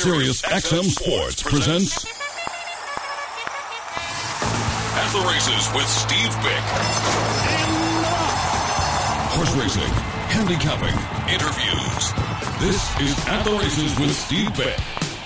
Sirius XM Sports presents At the Races with Steve Bick. Horse racing, handicapping, interviews. This is At the Races with Steve Bick.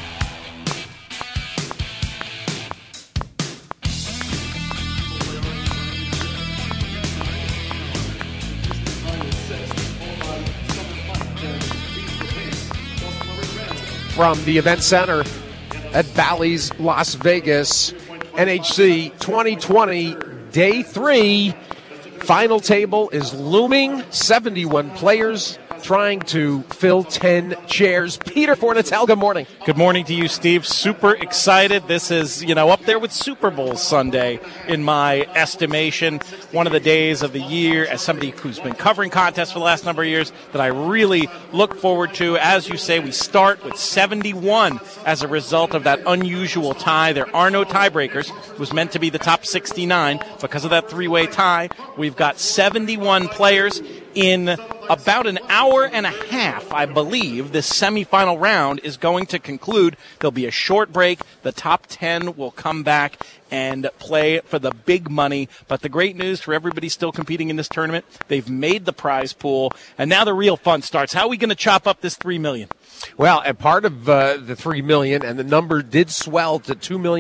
From the event center at Bally's, Las Vegas, NHC 2020, Day 3. Final table is looming. 71 players trying to fill 10 chairs. Peter Fornatale, good morning. Good morning to you, Steve. Super excited. This is, up there with Super Bowl Sunday in my estimation. One of the days of the year, as somebody who's been covering contests for the last number of years, that I really look forward to. As you say, we start with 71 as a result of that unusual tie. There are no tiebreakers. It was meant to be the top 69. Because of that three-way tie, we've got 71 players. In about an hour and a half, I believe, this semifinal round is going to conclude. There'll be a short break. The top 10 will come back and play for the big money. But the great news for everybody still competing in this tournament, they've made the prize pool, and now the real fun starts. How are we going to chop up this $3 million? Well, and part of the $3 million, and the number did swell to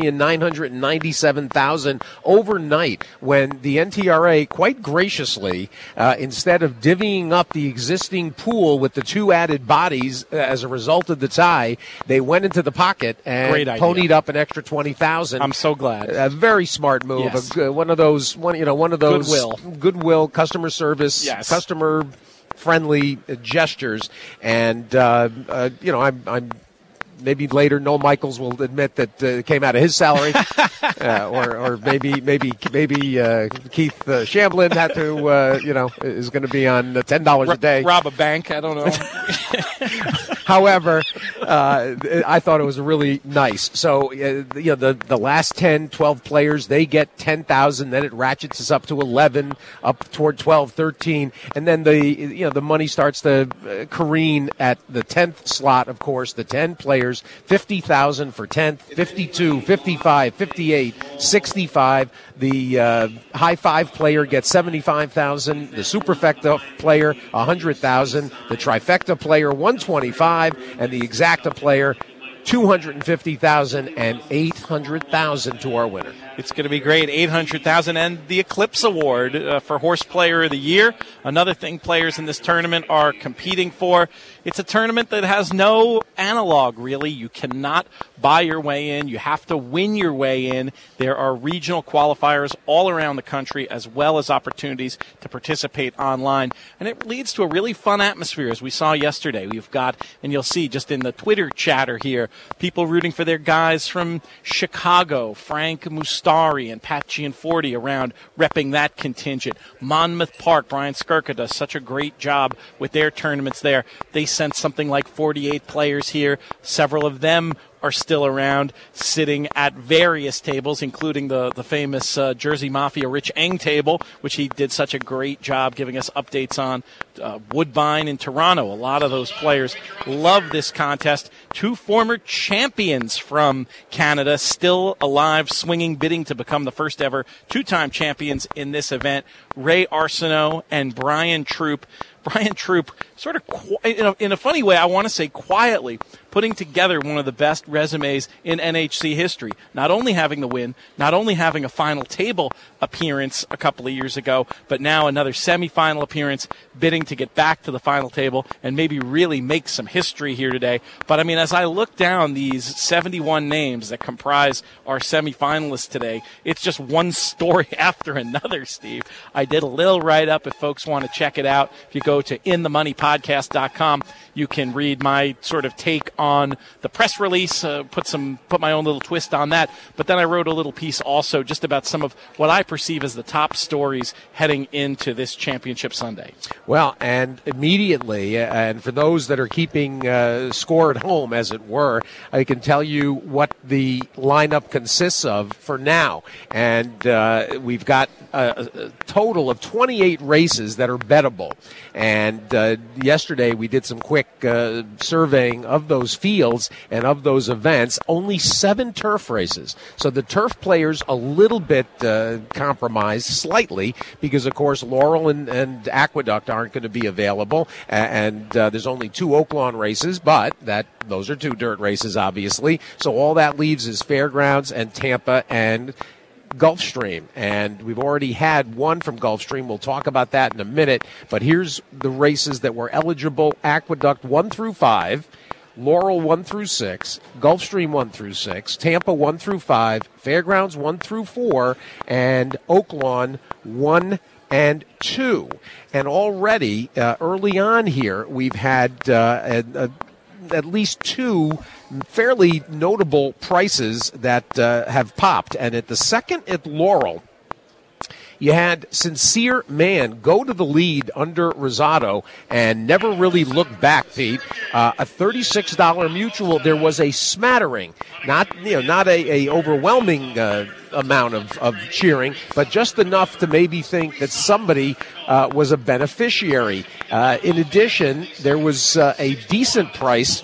$2,997,000 overnight when the NTRA quite graciously, instead of divvying up the existing pool with the two added bodies as a result of the tie, they went into the pocket and ponied up an extra $20,000. I'm so glad. A very smart move. Yes. One of those goodwill, customer service, yes. Customer friendly gestures, and I'm maybe later Noel Michaels will admit that it came out of his salary, or maybe Keith Shamblin had to is going to be on $10 a day. Rob a bank, I don't know. However, I thought it was really nice. So, the last 10, 12 players, they get $10,000. Then it ratchets us up to 11, up toward 12, 13. And then the money starts to careen at the 10th slot, of course, the 10 players, $50,000 for 10th, 52, 55, 58, 65. The high five player gets $75,000. The superfecta player, $100,000. The trifecta player, $125,000. And the exacta player, $250,000 and $800,000 to our winner. It's going to be great. $800,000 and the Eclipse Award for Horse Player of the Year. Another thing players in this tournament are competing for. It's a tournament that has no analog, really. You cannot buy your way in. You have to win your way in. There are regional qualifiers all around the country, as well as opportunities to participate online. And it leads to a really fun atmosphere, as we saw yesterday. We've got, and you'll see just in the Twitter chatter here, people rooting for their guys from Chicago, Frank Mustari and Pat Gianforti around repping that contingent. Monmouth Park, Brian Skirka does such a great job with their tournaments there. They sent something like 48 players here. Several of them are still around, sitting at various tables, including the famous Jersey Mafia Rich Eng table, which he did such a great job giving us updates on. Woodbine in Toronto, a lot of those players love this contest. Two former champions from Canada still alive, swinging, bidding to become the first ever two-time champions in this event. Ray Arsenault and Brian Troop. Brian Troop, sort of in a funny way, I want to say quietly, putting together one of the best resumes in NHC history. Not only having the win, not only having a final table appearance a couple of years ago, but now another semifinal appearance, bidding to get back to the final table and maybe really make some history here today. But, I mean, as I look down these 71 names that comprise our semifinalists today, it's just one story after another, Steve. I did a little write-up if folks want to check it out. If you go to inthemoneypodcast.com, you can read my sort of take on the press release, put my own little twist on that. But then I wrote a little piece also just about some of what I perceive as the top stories heading into this championship Sunday. Well, and immediately, and for those that are keeping score at home, as it were, I can tell you what the lineup consists of for now. And we've got a total of 28 races that are bettable. And yesterday we did some quick surveying of those those fields and of those events, only 7 turf races. So the turf players a little bit compromised slightly because, of course, Laurel and Aqueduct aren't going to be available, and there's only 2 Oaklawn races, but those are 2 dirt races, obviously. So all that leaves is Fairgrounds and Tampa and Gulfstream, and we've already had one from Gulfstream. We'll talk about that in a minute, but here's the races that were eligible. Aqueduct 1 through 5, Laurel 1 through 6, Gulfstream 1 through 6, Tampa 1 through 5, Fairgrounds 1 through 4, and Oaklawn 1 and 2. And already, early on here, we've had at least 2 fairly notable prices that have popped. And at the second at Laurel, you had Sincere Man go to the lead under Rosado and never really look back, Pete. A $36 mutual. There was a smattering, not a overwhelming amount of cheering, but just enough to maybe think that somebody was a beneficiary. In addition, there was a decent price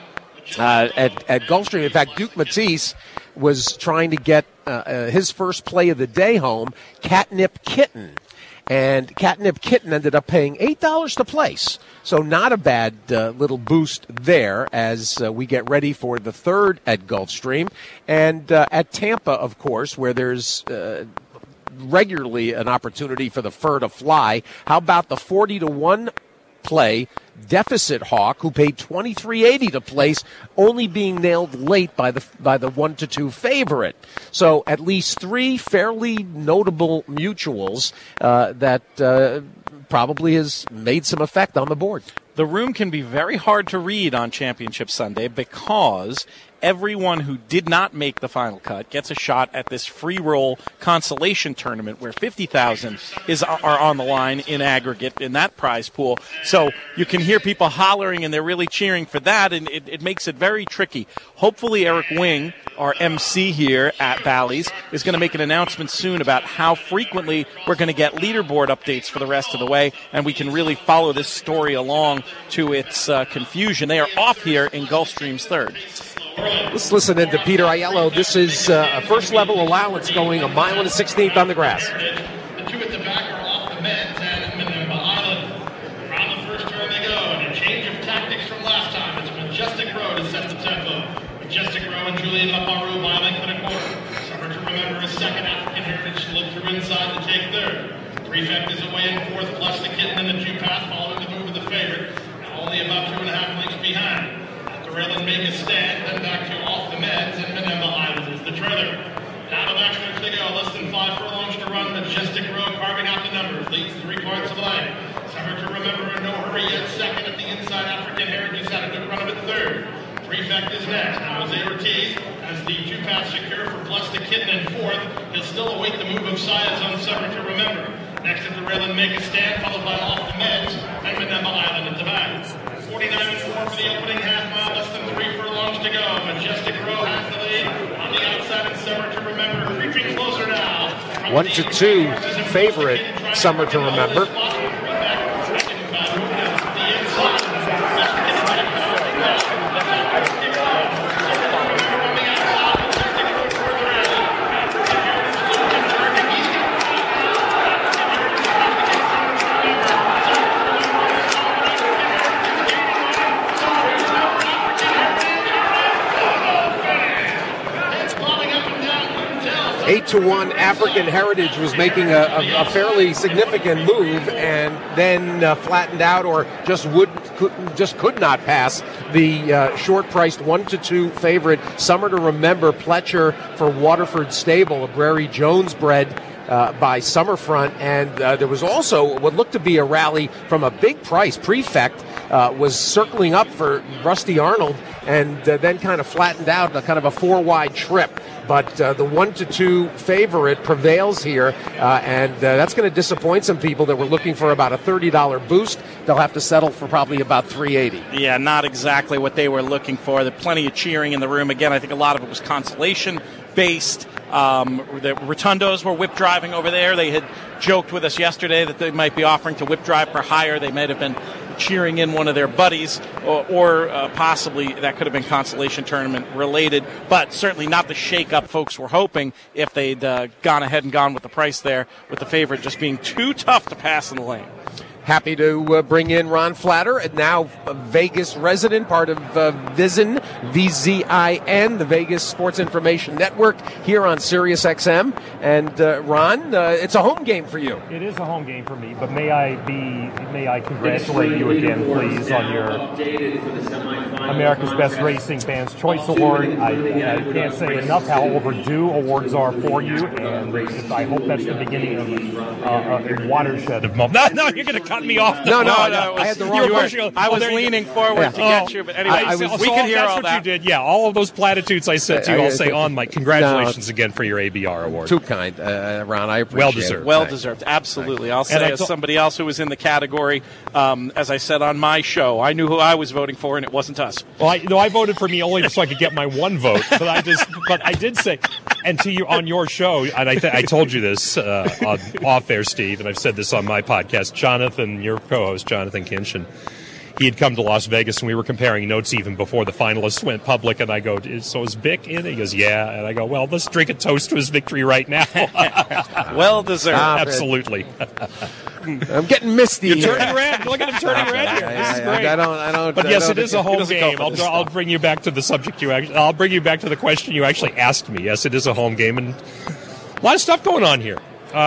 at Gulfstream. In fact, Duke Matisse was trying to get his first play of the day home, Catnip Kitten. And Catnip Kitten ended up paying $8 to place. So not a bad little boost there as we get ready for the third at Gulfstream. And at Tampa, of course, where there's regularly an opportunity for the fur to fly. How about the 40-1 play Deficit Hawk, who paid $23.80 to place, only being nailed late by the 1-2 favorite. So at least 3 fairly notable mutuals that probably has made some effect on the board. The room can be very hard to read on Championship Sunday because everyone who did not make the final cut gets a shot at this free roll consolation tournament where $50,000 are on the line in aggregate in that prize pool. So you can hear people hollering and they're really cheering for that, and it makes it very tricky. Hopefully Eric Wing, our MC here at Bally's, is going to make an announcement soon about how frequently we're going to get leaderboard updates for the rest of the way, and we can really follow this story along to its confusion. They are off here in Gulfstream's third. Let's listen in to Peter Aiello. This is a first-level allowance going 1 mile and 1/16 on the grass. The 2 at the back are off the meds and Minimba Island. Around the first turn they go, and a change of tactics from last time. It's Majestic Row to set the tempo. Majestic Row and Julian Laparu by a length and a quarter. Summer to Remember is second. African Heritage slipped through inside to take third. Prefect is away in fourth, plus the Kitten and the 2 pass following the move of the favorite. Now only about 2.5 lengths behind. Rail and make a stand, then back to Off the Meds, and Minimba Island is the trailer. Down the backstretch they go, less than 5 furlongs to run. Majestic Row carving out the numbers, leads 3 parts of the leg. Summer to Remember in no hurry yet, second at the inside. African Heritage had a good run of it third. Prefect is next. Now Jose Ortiz has the 2 pass secure for Bless the Kitten in fourth. He'll still await the move of Sias on Summer to Remember. Next at the rail and make a stand, followed by Off the Meds, and Minimba Island at the back. 49-4 for the opening half mile, less than 3 furlongs to go. Majestic Row has the lead on the outside, and Summer to Remember creeping closer now. 1-2 favorite, Summer to Remember. Eight to 1, African Heritage was making a fairly significant move, and then flattened out, or just could not pass the short-priced 1-2 favorite, Summer to Remember, Pletcher for Waterford Stable, a Brary Jones bred by Summerfront, and there was also what looked to be a rally from a big price. Prefect was circling up for Rusty Arnold, and then kind of flattened out, kind of a 4-wide trip. But the 1-2 favorite prevails here, and that's going to disappoint some people that were looking for about a $30 boost. They'll have to settle for probably about $3.80. Yeah, not exactly what they were looking for. There's plenty of cheering in the room. Again, I think a lot of it was consolation-based. The Rotundos were whip driving over there. They had joked with us yesterday that they might be offering to whip drive for hire. They might have been cheering in one of their buddies, or possibly that could have been consolation tournament related, but certainly not the shake-up folks were hoping if they'd gone ahead and gone with the price there, with the favorite just being too tough to pass in the lane. Happy to bring in Ron Flatter, and now a Vegas resident, part of VIZIN, VZIN, the Vegas Sports Information Network, here on Sirius XM. And Ron, it's a home game for you. It is a home game for me, but may I congratulate you again, please, on your America's Best Racing Fans Choice Award. I can't say enough how overdue awards are for you, and I hope that's the beginning of a watershed of moments. No, you're going to cut me off. No, I had the wrong version. I was leaning forward to get you, but anyway, we can hear all that. That's what you did. Yeah, all of those platitudes I said to you, I'll say on mic. Congratulations again for your ABR award. Too kind, Ron. I appreciate it. Well deserved. Absolutely. I'll say as somebody else who was in the category, as I said on my show, I knew who I was voting for, and it wasn't us. Well, I voted for me only so I could get my one vote, but I did say, and to you on your show, and I told you this off air, Steve, and I've said this on my podcast. Jonathan, your co-host, Jonathan Kinchin, he had come to Las Vegas, and we were comparing notes even before the finalists went public, and I go, so is Vic in? He goes, yeah, and I go, well, let's drink a toast to his victory right now. Well deserved. Absolutely. I'm getting misty. You're turning red. Look at him turning red here. This is great. I don't. But yes, it is a home game. I'll bring you back to the subject I'll bring you back to the question you actually asked me. Yes, it is a home game, and a lot of stuff going on here.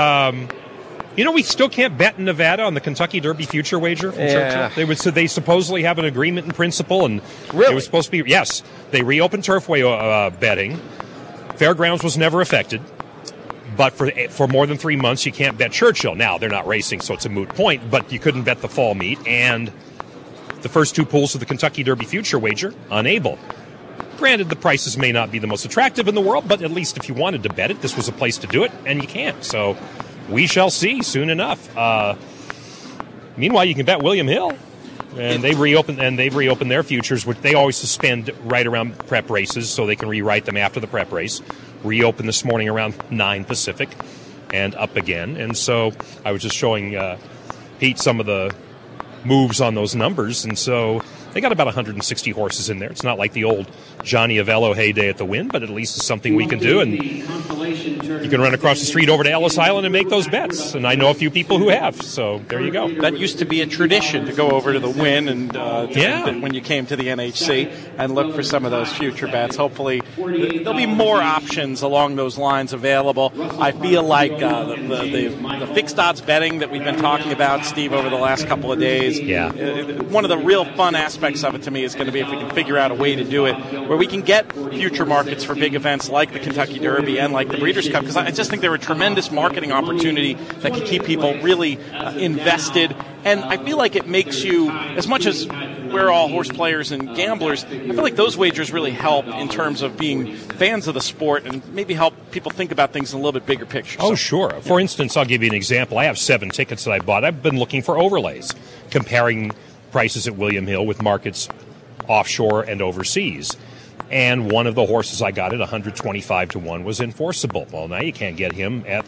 We still can't bet in Nevada on the Kentucky Derby future wager from Churchill. They supposedly have an agreement in principle, and really? It was supposed to be. Yes, they reopened Turfway betting. Fairgrounds was never affected. But for more than 3 months, you can't bet Churchill. Now, they're not racing, so it's a moot point, but you couldn't bet the fall meet. And the first two pools of the Kentucky Derby future wager, unable. Granted, the prices may not be the most attractive in the world, but at least if you wanted to bet it, this was a place to do it, and you can't. So we shall see soon enough. Meanwhile, you can bet William Hill. And they've reopened their futures, which they always suspend right around prep races so they can rewrite them after the prep race. Reopened this morning around 9 Pacific and up again. And so I was just showing Pete some of the moves on those numbers. And so they got about 160 horses in there. It's not like the old Johnny Avello heyday at the Wynn, but at least it's something we can do. And you can run across the street over to Ellis Island and make those bets. And I know a few people who have. So there you go. That used to be a tradition to go over to the Wynn and when you came to the NHC and look for some of those future bets. Hopefully there'll be more options along those lines available. I feel like the fixed odds betting that we've been talking about, Steve, over the last couple of days, one of the real fun aspects of it to me is going to be if we can figure out a way to do it where we can get future markets for big events like the Kentucky Derby and like the Breeders' Cup, because I just think they're a tremendous marketing opportunity that can keep people really invested. And I feel like it makes you, as much as we're all horse players and gamblers, I feel like those wagers really help in terms of being fans of the sport and maybe help people think about things in a little bit bigger picture. Oh, sure. For instance, I'll give you an example. I have 7 tickets that I bought. I've been looking for overlays, comparing prices at William Hill with markets offshore and overseas. And one of the horses I got at 125 to 1 was enforceable. Well, now you can't get him at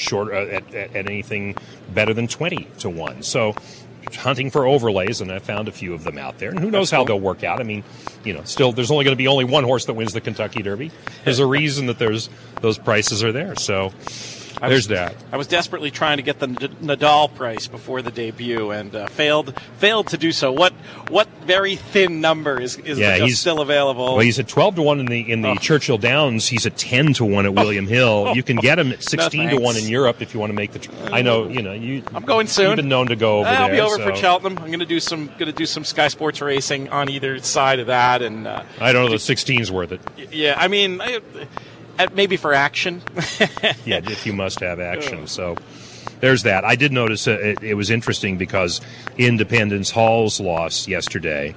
anything better than 20 to 1. So hunting for overlays, and I found a few of them out there. And who knows how they'll work out. I mean, still there's only going to be only one horse that wins the Kentucky Derby. There's a reason that those prices are there. So there's that. I was desperately trying to get the Nadal price before the debut and failed to do so. What very thin number is still available? Well, he's at 12 to 1 in the Churchill Downs. He's at 10 to 1 at William Hill. You can get him at 16 to 1 in Europe if you want to make the. I know you. I'm going soon. You've been known to go over there. I'll be over for Cheltenham. I'm going to do some Sky Sports racing on either side of that, and I don't know. The 16's worth it. Yeah, I mean. Maybe for action. Yeah, if you must have action. So there's that. I did notice it was interesting because Independence Hall's loss yesterday,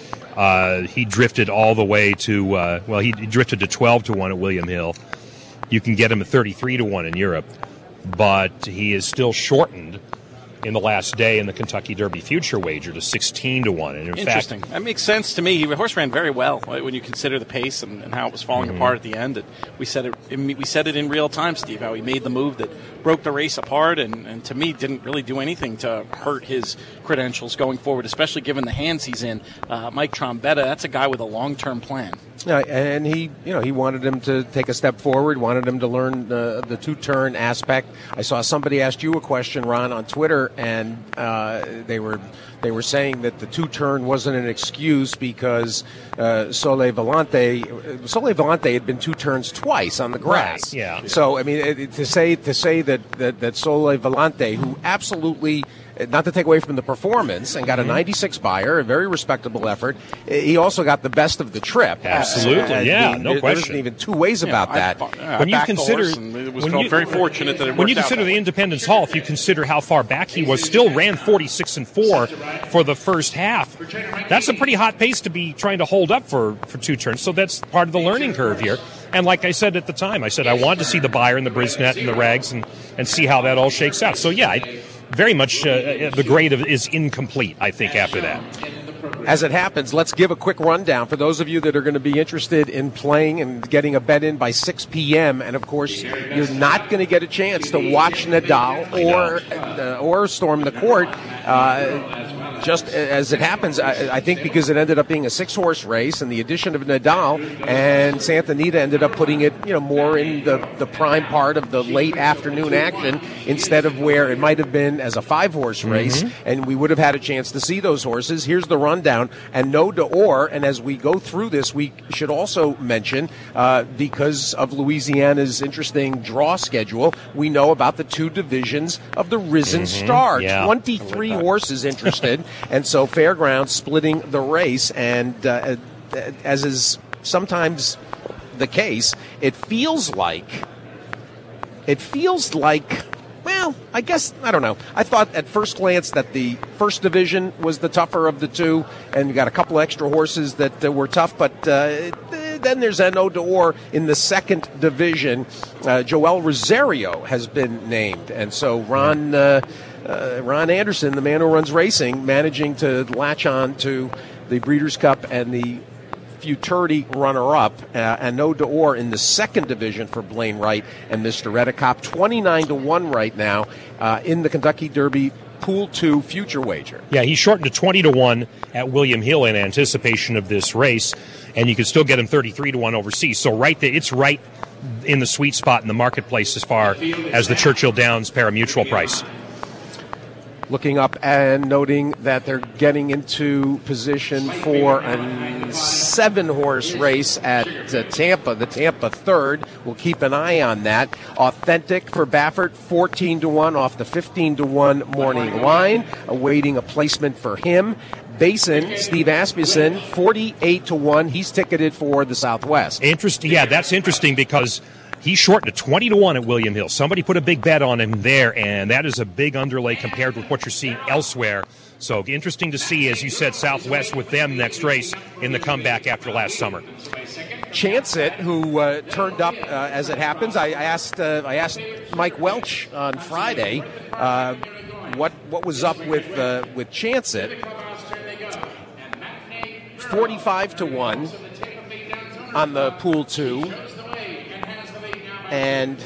he drifted all the way to, he drifted to 12 to 1 at William Hill. You can get him at 33 to 1 in Europe, but he is still shortened in the last day in the Kentucky Derby future wager to 16 to 1. And in Interesting. fact, that makes sense to me. The horse ran very well when you consider the pace and how it was falling apart at the end. And we said it in real time, Steve, how he made the move that broke the race apart and to me didn't really do anything to hurt his credentials going forward, especially given the hands he's in. Mike Trombetta, that's a guy with a long-term plan. Yeah, and he wanted him to take a step forward, wanted him to learn the two-turn aspect. I saw somebody asked you a question, Ron, on Twitter, and they were saying that the two-turn wasn't an excuse because Sole Volante had been two turns twice on the grass. Right, yeah. So I mean, to say that Sole Volante, who absolutely, not to take away from the performance, and got a 96 buyer, a very respectable effort, he also got the best of the trip. Absolutely, no question. There isn't even two ways about that. When you consider, it was very fortunate that it when you worked out consider that the way. Independence Hall, if you consider how far back he was, still ran 46-4 for the first half. That's a pretty hot pace to be trying to hold up for two turns. So that's part of the learning curve here. And like I said at the time, I said I wanted to see the Beyer and the Brisnet and the Rags and see how that all shakes out. So yeah, very much the grade is incomplete, I think, after that. As it happens, let's give a quick rundown for those of you that are going to be interested in playing and getting a bet in by 6 p.m. And, of course, you're not going to get a chance to watch Nadal or storm the court. Just as it happens, I think because it ended up being a 6-horse race and the addition of Nadal, and Santa Anita ended up putting it more in the prime part of the late afternoon action instead of where it might have been as a 5-horse race, and we would have had a chance to see those horses. Here's the rundown. And no d'Or, and as we go through this, we should also mention, because of Louisiana's interesting draw schedule, we know about the 2 divisions of the Risen Star. Yeah. 23 horses interested, and so Fairgrounds splitting the race, and as is sometimes the case, it feels like, well, I guess, I don't know. I thought at first glance that the first division was the tougher of the two, and you got a couple extra horses that were tough, but then there's No d'Or in the second division. Joel Rosario has been named, and so Ron Anderson, the man who runs racing, managing to latch on to the Breeders' Cup and the Futurity runner-up, and No d'Or in the second division for Blaine Wright and Mr. Redicop, 29 to 1 right now in the Kentucky Derby Pool 2 future wager. Yeah, he's shortened to 20 to 1 at William Hill in anticipation of this race, and you can still get him 33 to 1 overseas. So right there, it's right in the sweet spot in the marketplace as far as the Churchill Downs pari-mutuel price. Looking up and noting that they're getting into position for a 7-horse race at Tampa, the Tampa Third. We'll keep an eye on that. Authentic for Baffert, 14 to 1 off the 15 to 1 morning line, awaiting a placement for him. Basin, Steve Asmussen, 48 to 1. He's ticketed for the Southwest. Interesting. Yeah, that's interesting because he's shortened to 20 to 1 at William Hill. Somebody put a big bet on him there, and that is a big underlay compared with what you're seeing elsewhere. So interesting to see, as you said, Southwest with them next race in the comeback after last summer. Chance It, who turned up as it happens. I asked Mike Welch on Friday what was up with Chance It. 45 to 1 on the Pool 2. And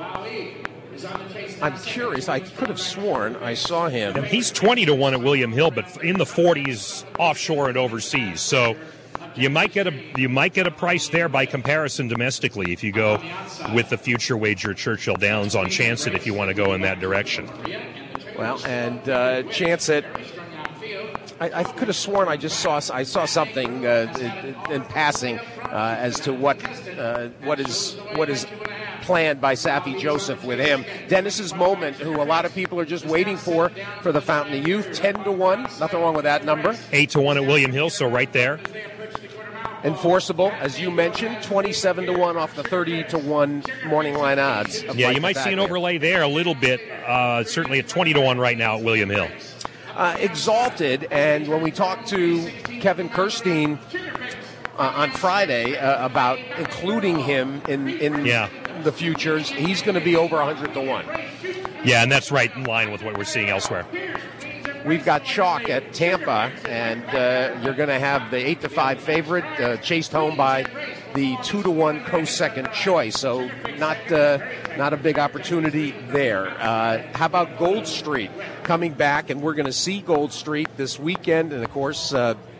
I'm curious. I could have sworn I saw him. And he's 20 to 1 at William Hill, but in the 40s offshore and overseas. So you might get a price there by comparison domestically if you go with the future wager Churchill Downs on Chance It if you want to go in that direction. Well, and Chance It. I could have sworn I saw something in passing as to what is planned by Safi Joseph with him. Dennis's Moment, who a lot of people are just waiting for the Fountain of Youth, 10 to 1. Nothing wrong with that number. 8 to 1 at William Hill, so right there. Enforceable, as you mentioned, 27 to 1 off the 30 to 1 morning line odds. Yeah, you might see an overlay there a little bit. Certainly at 20 to 1 right now at William Hill. Exalted, and when we talked to Kevin Kirstein on Friday about including him in the futures, he's going to be over 100 to 1. Yeah, and that's right in line with what we're seeing elsewhere. We've got chalk at Tampa, and you're going to have the 8-5 favorite chased home by the 2-1 co-second choice. So not a big opportunity there. How about Gold Street coming back? And we're going to see Gold Street this weekend, and of course,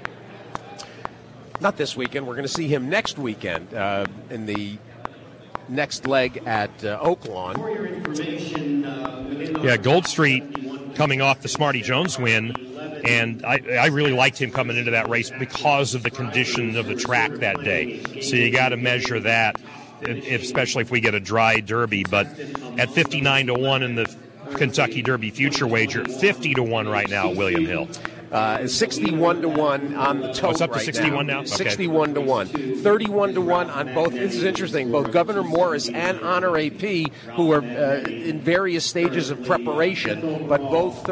not this weekend. We're going to see him next weekend in the next leg at Oaklawn. Yeah, Gold Street coming off the Smarty Jones win, and I really liked him coming into that race because of the condition of the track that day. So you got to measure that, especially if we get a dry Derby. But at 59-1 in the Kentucky Derby future wager, 50-1 right now, William Hill. 61-1 on the total. It's up to right 61 now? Okay. 61-1. 31-1 on both. This is interesting. Both Governor Morris and Honor AP, who are in various stages of preparation, but both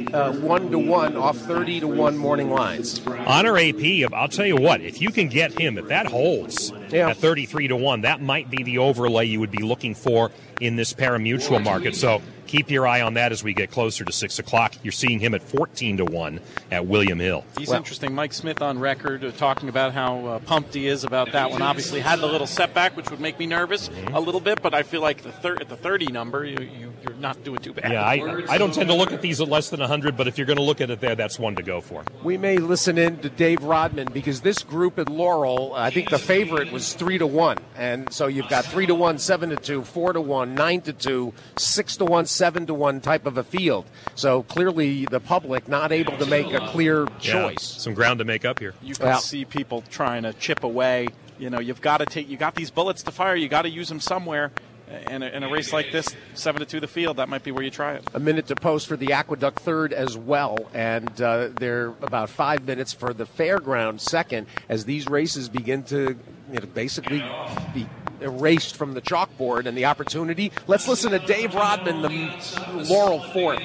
31-1 off 30-1 morning lines. Honor AP, I'll tell you what, if you can get him, if that holds at 33-1, that might be the overlay you would be looking for in this pari-mutuel market. So keep your eye on that as we get closer to 6 o'clock. You're seeing him at 14-1 at William Hill. He's interesting. Mike Smith on record talking about how pumped he is about that one. Obviously had the little setback, which would make me nervous a little bit, but I feel like at the 30 number, you're not doing too bad. Yeah, I don't tend to look at these at less than 100, but if you're going to look at it there, that's one to go for. We may listen in to Dave Rodman because this group at Laurel, I think the favorite was 3-1. And so you've got 3-1, 7-2, 4-1, 9-2, 6-1, 7-1 type of a field. So clearly the public not able to make a clear choice. Some ground to make up here. You can see people trying to chip away. You know, you got these bullets to fire. You got to use them somewhere. In a race like this, 7-2 the field, that might be where you try it. A minute to post for the Aqueduct third as well, and they're about 5 minutes for the Fairground second as these races begin to basically be erased from the chalkboard and the opportunity. Let's listen to Dave Rodman, the Laurel fourth.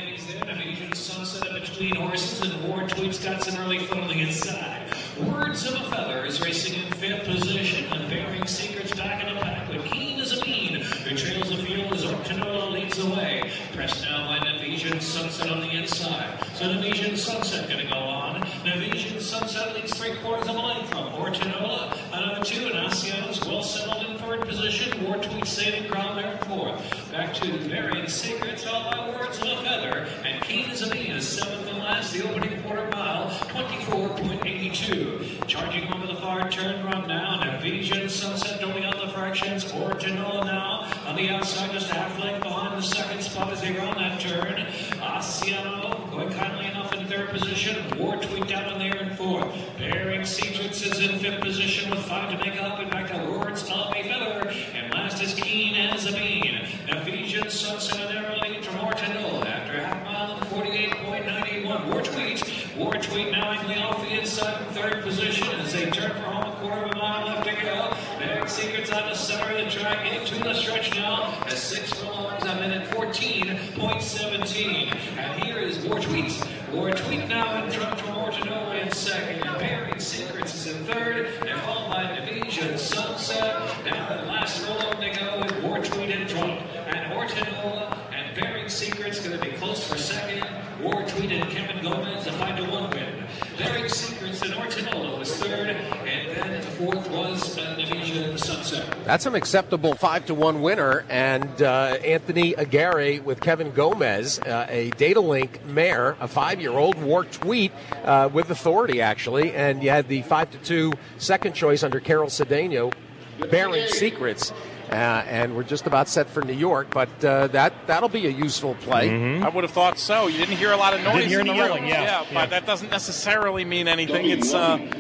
Sunset between horses and Ward Tweet's got some early foot on the inside. Words of a Feather is racing in fifth position, and Bearing Secret's back in the pack with Keen as a Bean, who trails the field as Ortanola leads the way. Pressed now by Nevesian Sunset on the inside. So Nevesian Sunset going to go on. Nevesian Sunset leads 3/4 of a length from Ortanola. Another two, and Asiano's well settled in third position. Ward Tweet saving ground there in fourth. Back to Bearing Secret's all by Words of a Feather, and Keen as a Bean is seventh and last, the opening quarter mile, 24.82. Charging over the far turn run now. Nevesian Sunset doing out the fractions. Ortanola now on the outside, just a half length behind the second spot as they run that turn. Asiano going kindly enough in third position. Ward Tweet down in there in fourth. Bearing Secrets is in fifth position with 5 to make up, and back to Words of a Feather. And last is Keen as a Bean. Nevesian Sunset a narrow lead from Ortanola after a half mile and 48.91. Ward Tweet now angling off the inside in third position as they turn for home, 1/4 mile left to go. Bearing Secrets on the center of the track into the stretch now as 6 furlongs a minute, 14.17. And here is Ward Tweet. Ward Tweet now in front from Ortanola in second. And Bearing Secrets is in third, and followed by Nevesian Sunset. Now the last furlong to go with Ward Tweet in front. And Ortanola and Bearing Secrets going to be close for second. Ward Tweet and Kevin Gomez a 5-1 win. Bearing Secrets and Ortanola was third, and then fourth was Nevesian Sunset. That's an acceptable 5-1 winner, and Anthony Aguirre with Kevin Gomez, a Data Link mare, a 5-year-old, Ward Tweet with authority actually, and you had the 5-2 second choice under Carol Cedeno, Bearing Secrets. And we're just about set for New York, but that'll be a useful play. Mm-hmm. I would have thought so. You didn't hear a lot of noise. Didn't hear any yelling, yeah. But that doesn't necessarily mean anything. It's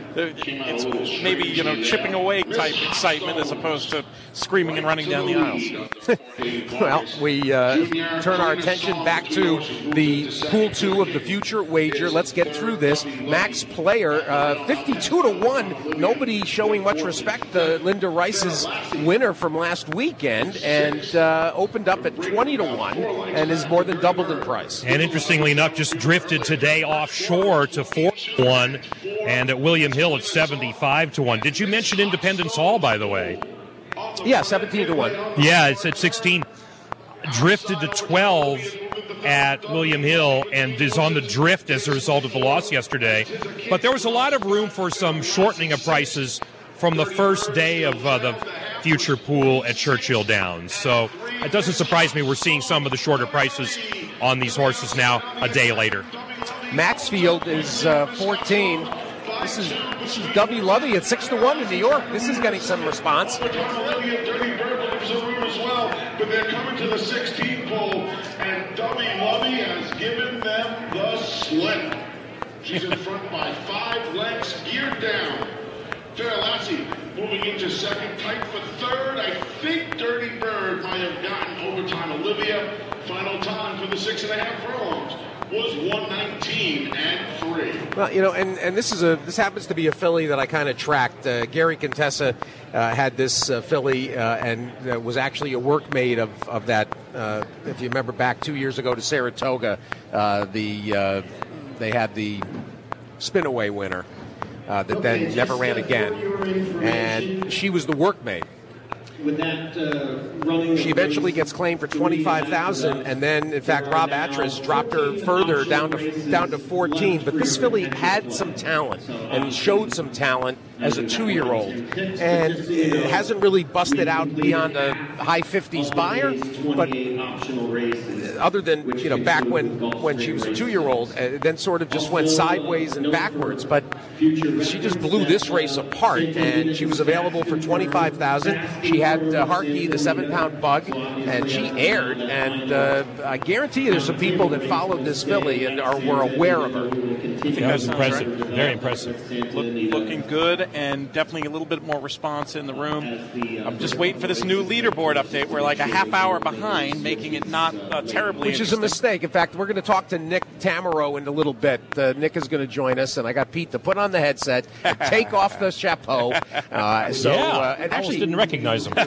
maybe chipping away type excitement as opposed to screaming and running down the aisles. Well, we turn our attention back to the Pool 2 of the future wager. Let's get through this. Max Player, 52-1. Nobody showing much respect to Linda Rice's winner from last weekend, and opened up at 20-1 and is more than doubled in price. And interestingly enough, just drifted today offshore to 4-1, and at William Hill at 75-1. Did you mention Independence Hall, by the way? Yeah, 17-1. Yeah, it's at 16. Drifted to 12 at William Hill and is on the drift as a result of the loss yesterday. But there was a lot of room for some shortening of prices from the first day of the future pool at Churchill Downs. So it doesn't surprise me we're seeing some of the shorter prices on these horses now a day later. Maxfield is 14. This is W. Lovey at 6-1 in New York. This is getting some response. Dirty Bird looks a room as well, but they're coming to the 16th pole, and W. Lovey has given them the slip. She's in front by 5 lengths, geared down. Lassie moving into second, tight for third. I think Dirty Bird might have gotten overtime. Olivia, final time for the 6.5 furlongs was 1:19.3. Well, and this happens to be a filly that I kind of tracked. Gary Contessa had this filly and was actually a workmate of that. If you remember back 2 years ago to Saratoga, they had the Spinaway winner that then never ran again, and she was the workmate. With that she eventually gets claimed for $25,000, and then, in fact, Rob Atras dropped her further down to 14. But this filly had some talent and showed some talent as a 2-year-old, and it hasn't really busted out beyond a high 50s buyer. But other than back when she was a 2-year-old, then sort of just went sideways and backwards. But she just blew this race apart, and she was available for $25,000. She had Harkey, the 7-pound bug, and she aired. And I guarantee you, there's some people that followed this filly and were aware of her. That was impressive, very impressive. Looking good, and definitely a little bit more response in the room. I'm just waiting for this new leaderboard update. We're like a half hour behind, making it not terribly Which is a mistake. In fact, we're going to talk to Nick Tamaro in a little bit. Nick is going to join us, and I got Pete to put on the headset, and take off the chapeau. And I actually didn't recognize him.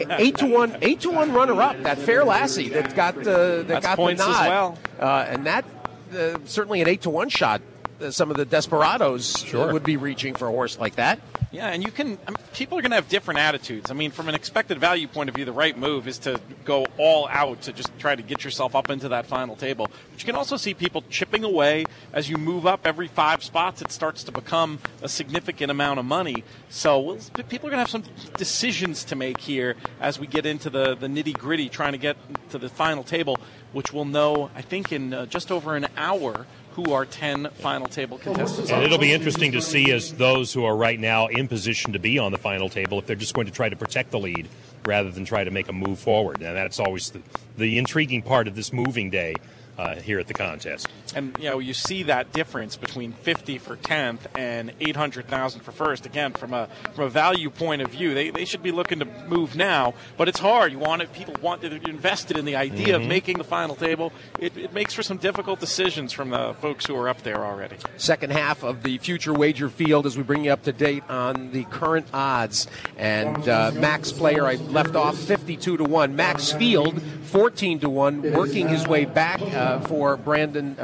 8-1 runner-up, that Fair Lassie that got the points nod. as well. And that certainly an 8-1 shot. Some of the desperados would be reaching for a horse like that. Yeah, and people are going to have different attitudes. I mean, from an expected value point of view, the right move is to go all out to just try to get yourself up into that final table. But you can also see people chipping away as you move up every 5 spots. It starts to become a significant amount of money. So people are going to have some decisions to make here as we get into the nitty-gritty, trying to get to the final table, which we'll know, I think, in just over an hour, who are 10 final table contestants. And it'll be interesting to see as those who are right now in position to be on the final table, if they're just going to try to protect the lead rather than try to make a move forward. And that's always the intriguing part of this moving day here at the contest. And, you see that difference between 50 for 10th and 800,000 for first. Again, from a value point of view, they should be looking to move now, but it's hard. People want to be invested in the idea of making the final table. It makes for some difficult decisions from the folks who are up there already. Second half of the future wager field as we bring you up to date on the current odds. And Max Player, I left off 52-1. Max Field, 14-1, working his way back for Brendan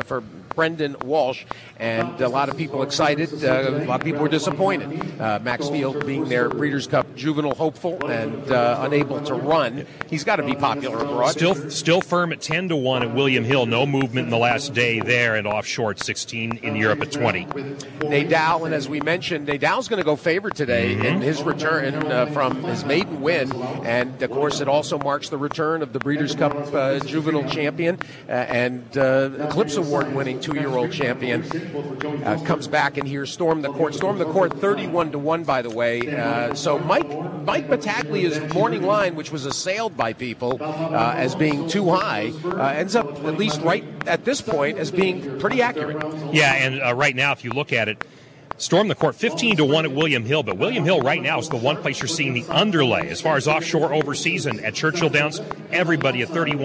Walsh, and a lot of people excited. A lot of people were disappointed. Max Field being their Breeders' Cup juvenile hopeful and unable to run. He's got to be popular abroad. Still firm at 10-1 at William Hill. No movement in the last day there, and offshore at 16 in Europe at 20. Nadal, and as we mentioned, Nadal's going to go favorite today in his return from his maiden win, and of course it also marks the return of the Breeders' Cup juvenile champion and Eclipse Award winning 2-year-old champion. Comes back, and here's Storm the Court. Storm the Court 31-1, by the way. So Mike Battaglia's morning line, which was assailed by people as being too high, ends up, at least right at this point, as being pretty accurate. Yeah, and right now, if you look at it, Storm the Court 15-1 at William Hill, but William Hill right now is the one place you're seeing the underlay. As far as offshore overseas and at Churchill Downs, everybody at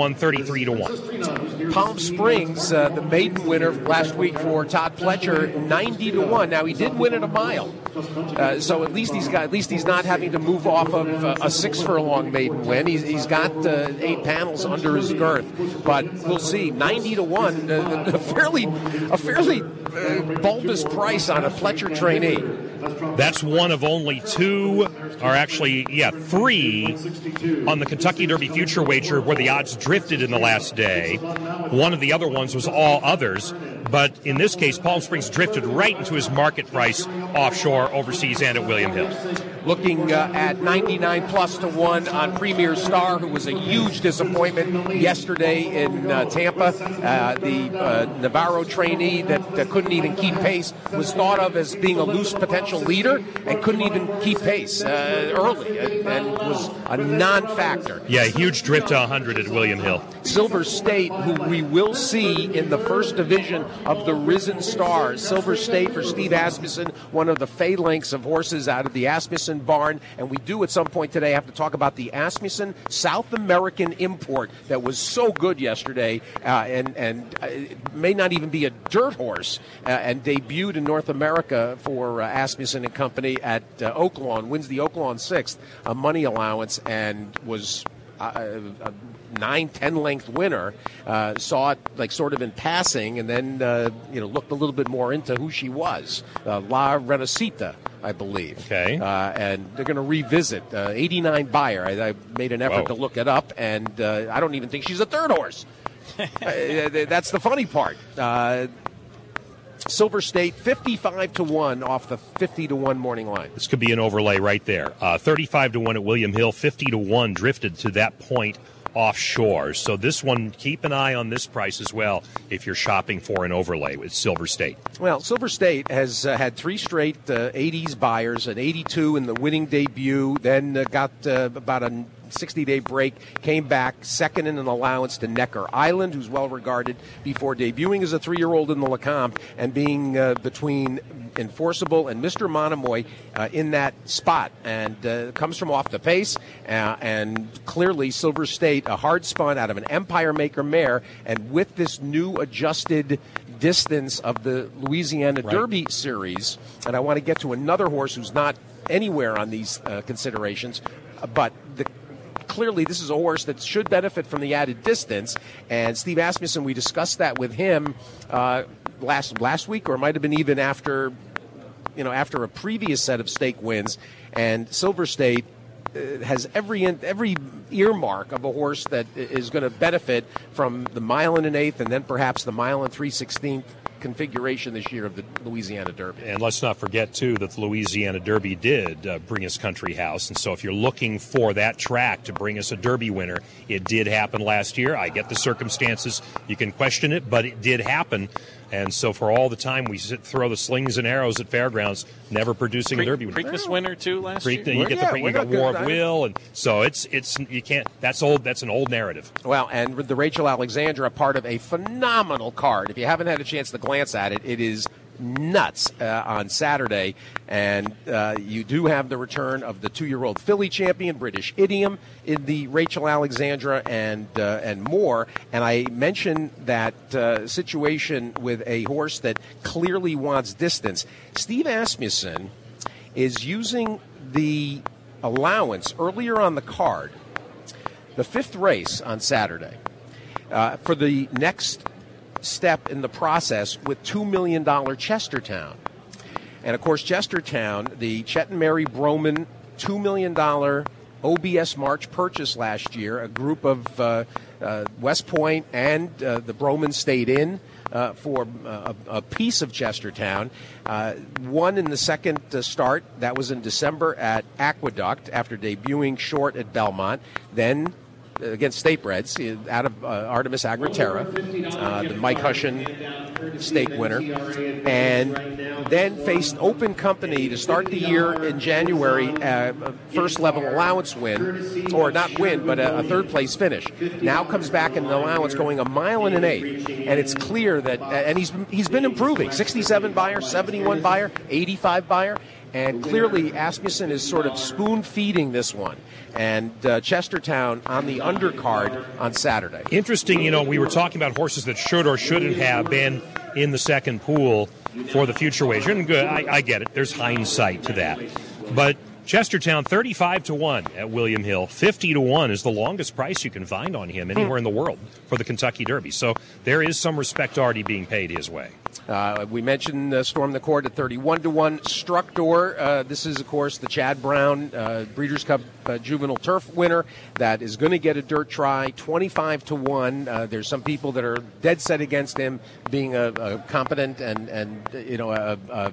33-1. Palm Springs, the maiden winner last week for Todd Pletcher, 90-1. Now, he did win at a mile. So at least he's not having to move off of a 6 furlong maiden win. He's got 8 panels under his girth, but we'll see. 90-1, a fairly bulbous price on a Pletcher trainee. That's one of only 2, or actually, 3 on the Kentucky Derby future wager where the odds drifted in the last day. One of the other ones was all others, but in this case, Palm Springs drifted right into his market price offshore, overseas, and at William Hill. Looking at 99+1 on Premier Star, who was a huge disappointment yesterday in Tampa. The Navarro trainee that couldn't even keep pace was thought of as being a loose potential leader and couldn't even keep pace early and was a non-factor. Yeah, huge drift to 100 at William Hill. Silver State, who we will see in the first division of the Risen Stars. Silver State for Steve Asmussen, one of the phalanx of horses out of the Asmussen barn, and we do at some point today have to talk about the Asmussen South American import that was so good yesterday and may not even be a dirt horse and debuted in North America for Asmussen and Company at Oaklawn, wins the Oaklawn 6th, a money allowance, and was a 9-10 length winner. Saw it like sort of in passing, and then looked a little bit more into who she was. La Renacita, I believe. Okay. And they're going to revisit 89 buyer. I made an effort to look it up, and I don't even think she's a third horse. That's the funny part. Silver State 55-1 off the 50-1 morning line. This could be an overlay right there. 35-1 at William Hill, 50-1 drifted to that point offshore. So this one, keep an eye on this price as well if you're shopping for an overlay with Silver State. Well, Silver State has had 3 straight 80s buyers, an 82 in the winning debut, then got about a 60-day break, came back second in an allowance to Necker Island, who's well regarded before debuting as a 3-year-old in the Lecomte and being between Enforceable and Mr. Monomoy in that spot, and comes from off the pace, and clearly Silver State, a hard spun out of an Empire Maker mare, and with this new adjusted distance of the Louisiana Derby series, and I want to get to another horse who's not anywhere on these considerations, but clearly this is a horse that should benefit from the added distance, and Steve Asmussen, we discussed that with him last week, or it might have been even after a previous set of stake wins, and Silver State has every earmark of a horse that is going to benefit from the mile and an eighth and then perhaps the mile and 3/16 configuration this year of the Louisiana Derby. And let's not forget, too, that the Louisiana Derby did bring us Country House. And so if you're looking for that track to bring us a Derby winner, it did happen last year. I get the circumstances. You can question it, but it did happen. And so for all the time we throw the slings and arrows at fairgrounds, never producing a Derby winner. Preakness winner, too, last year? You got War of Will. And so it's you can't, that's old. That's an old narrative. Well, and with the Rachel Alexandra, part of a phenomenal card. If you haven't had a chance to glance at it, it is nuts on Saturday, and you do have the return of the 2-year-old filly champion, British Idiom, in the Rachel Alexandra, and more. And I mentioned that situation with a horse that clearly wants distance. Steve Asmussen is using the allowance earlier on the card, the 5th race on Saturday, for the next step in the process with $2 million Chestertown. And of course, Chestertown, the Chet and Mary Broman $2 million OBS March purchase last year, a group of West Point and the Broman stayed in for a piece of Chestertown. Won in the second start. That was in December at Aqueduct after debuting short at Belmont. Then against Statebreds out of Artemis Agriterra, the Mike Hushin stake winner, and then faced Open Company to start the year in January, first level allowance win, or not win, but a third place finish. Now comes back in the allowance going a mile and an eighth, and it's clear that, and he's been improving, 67 buyer, 71 buyer, 85 buyer, and clearly Asmussen is sort of spoon-feeding this one. And Chestertown on the undercard on Saturday. Interesting, we were talking about horses that should or shouldn't have been in the second pool. for the future wager. And good, I get it. There's hindsight to that. But Chestertown, 35-1 at William Hill. 50-1 is the longest price you can find on him anywhere in the world for the Kentucky Derby. So there is some respect already being paid his way. We mentioned Storm the Court at 31-1. Structor, this is, of course, the Chad Brown Breeders' Cup Juvenile Turf winner that is going to get a dirt try, 25-1. There's some people that are dead set against him being a competent and a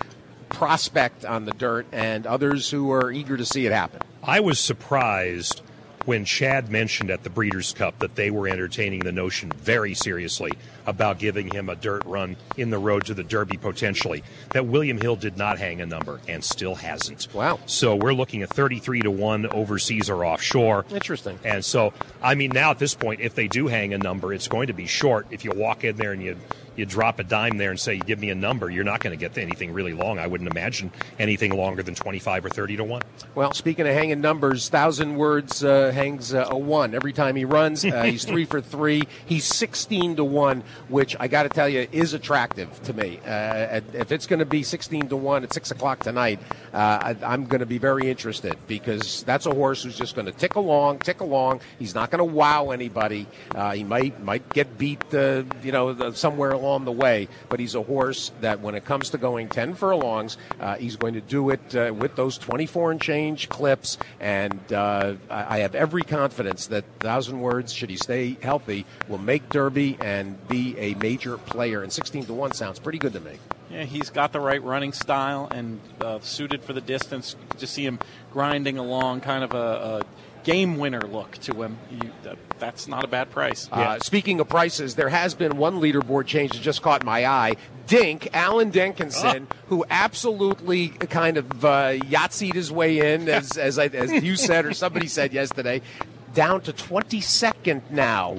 prospect on the dirt, and others who are eager to see it happen. I was surprised when Chad mentioned at the Breeders' Cup that they were entertaining the notion very seriously about giving him a dirt run in the road to the Derby potentially, that William Hill did not hang a number and still hasn't. Wow. So we're looking at 33-1 overseas or offshore. Interesting. And so, I mean, now at this point, if they do hang a number, it's going to be short. If you walk in there and you drop a dime there and say, give me a number, you're not going to get anything really long. I wouldn't imagine anything longer than 25 or 30-1. Well, speaking of hanging numbers, 1,000 Words hangs a 1 every time he runs. He's 3 for 3. He's 16-1, which I got to tell you is attractive to me. If it's going to be 16-1 at 6 o'clock tonight, I'm going to be very interested, because that's a horse who's just going to tick along. He's not going to wow anybody. He might get beat, somewhere along the way, but he's a horse that when it comes to going 10 furlongs, he's going to do it with those 24 and change clips, and I have every confidence that 1,000 Words, should he stay healthy, will make Derby and be a major player, and 16-1 sounds pretty good to me. Yeah, he's got the right running style and suited for the distance. To see him grinding along, kind of a game winner look to him. That's not a bad price. Speaking of prices, there has been one leaderboard change that just caught my eye. Alan Denkinson, who absolutely kind of Yahtzeed his way in, as you said or somebody said yesterday, down to 22nd now,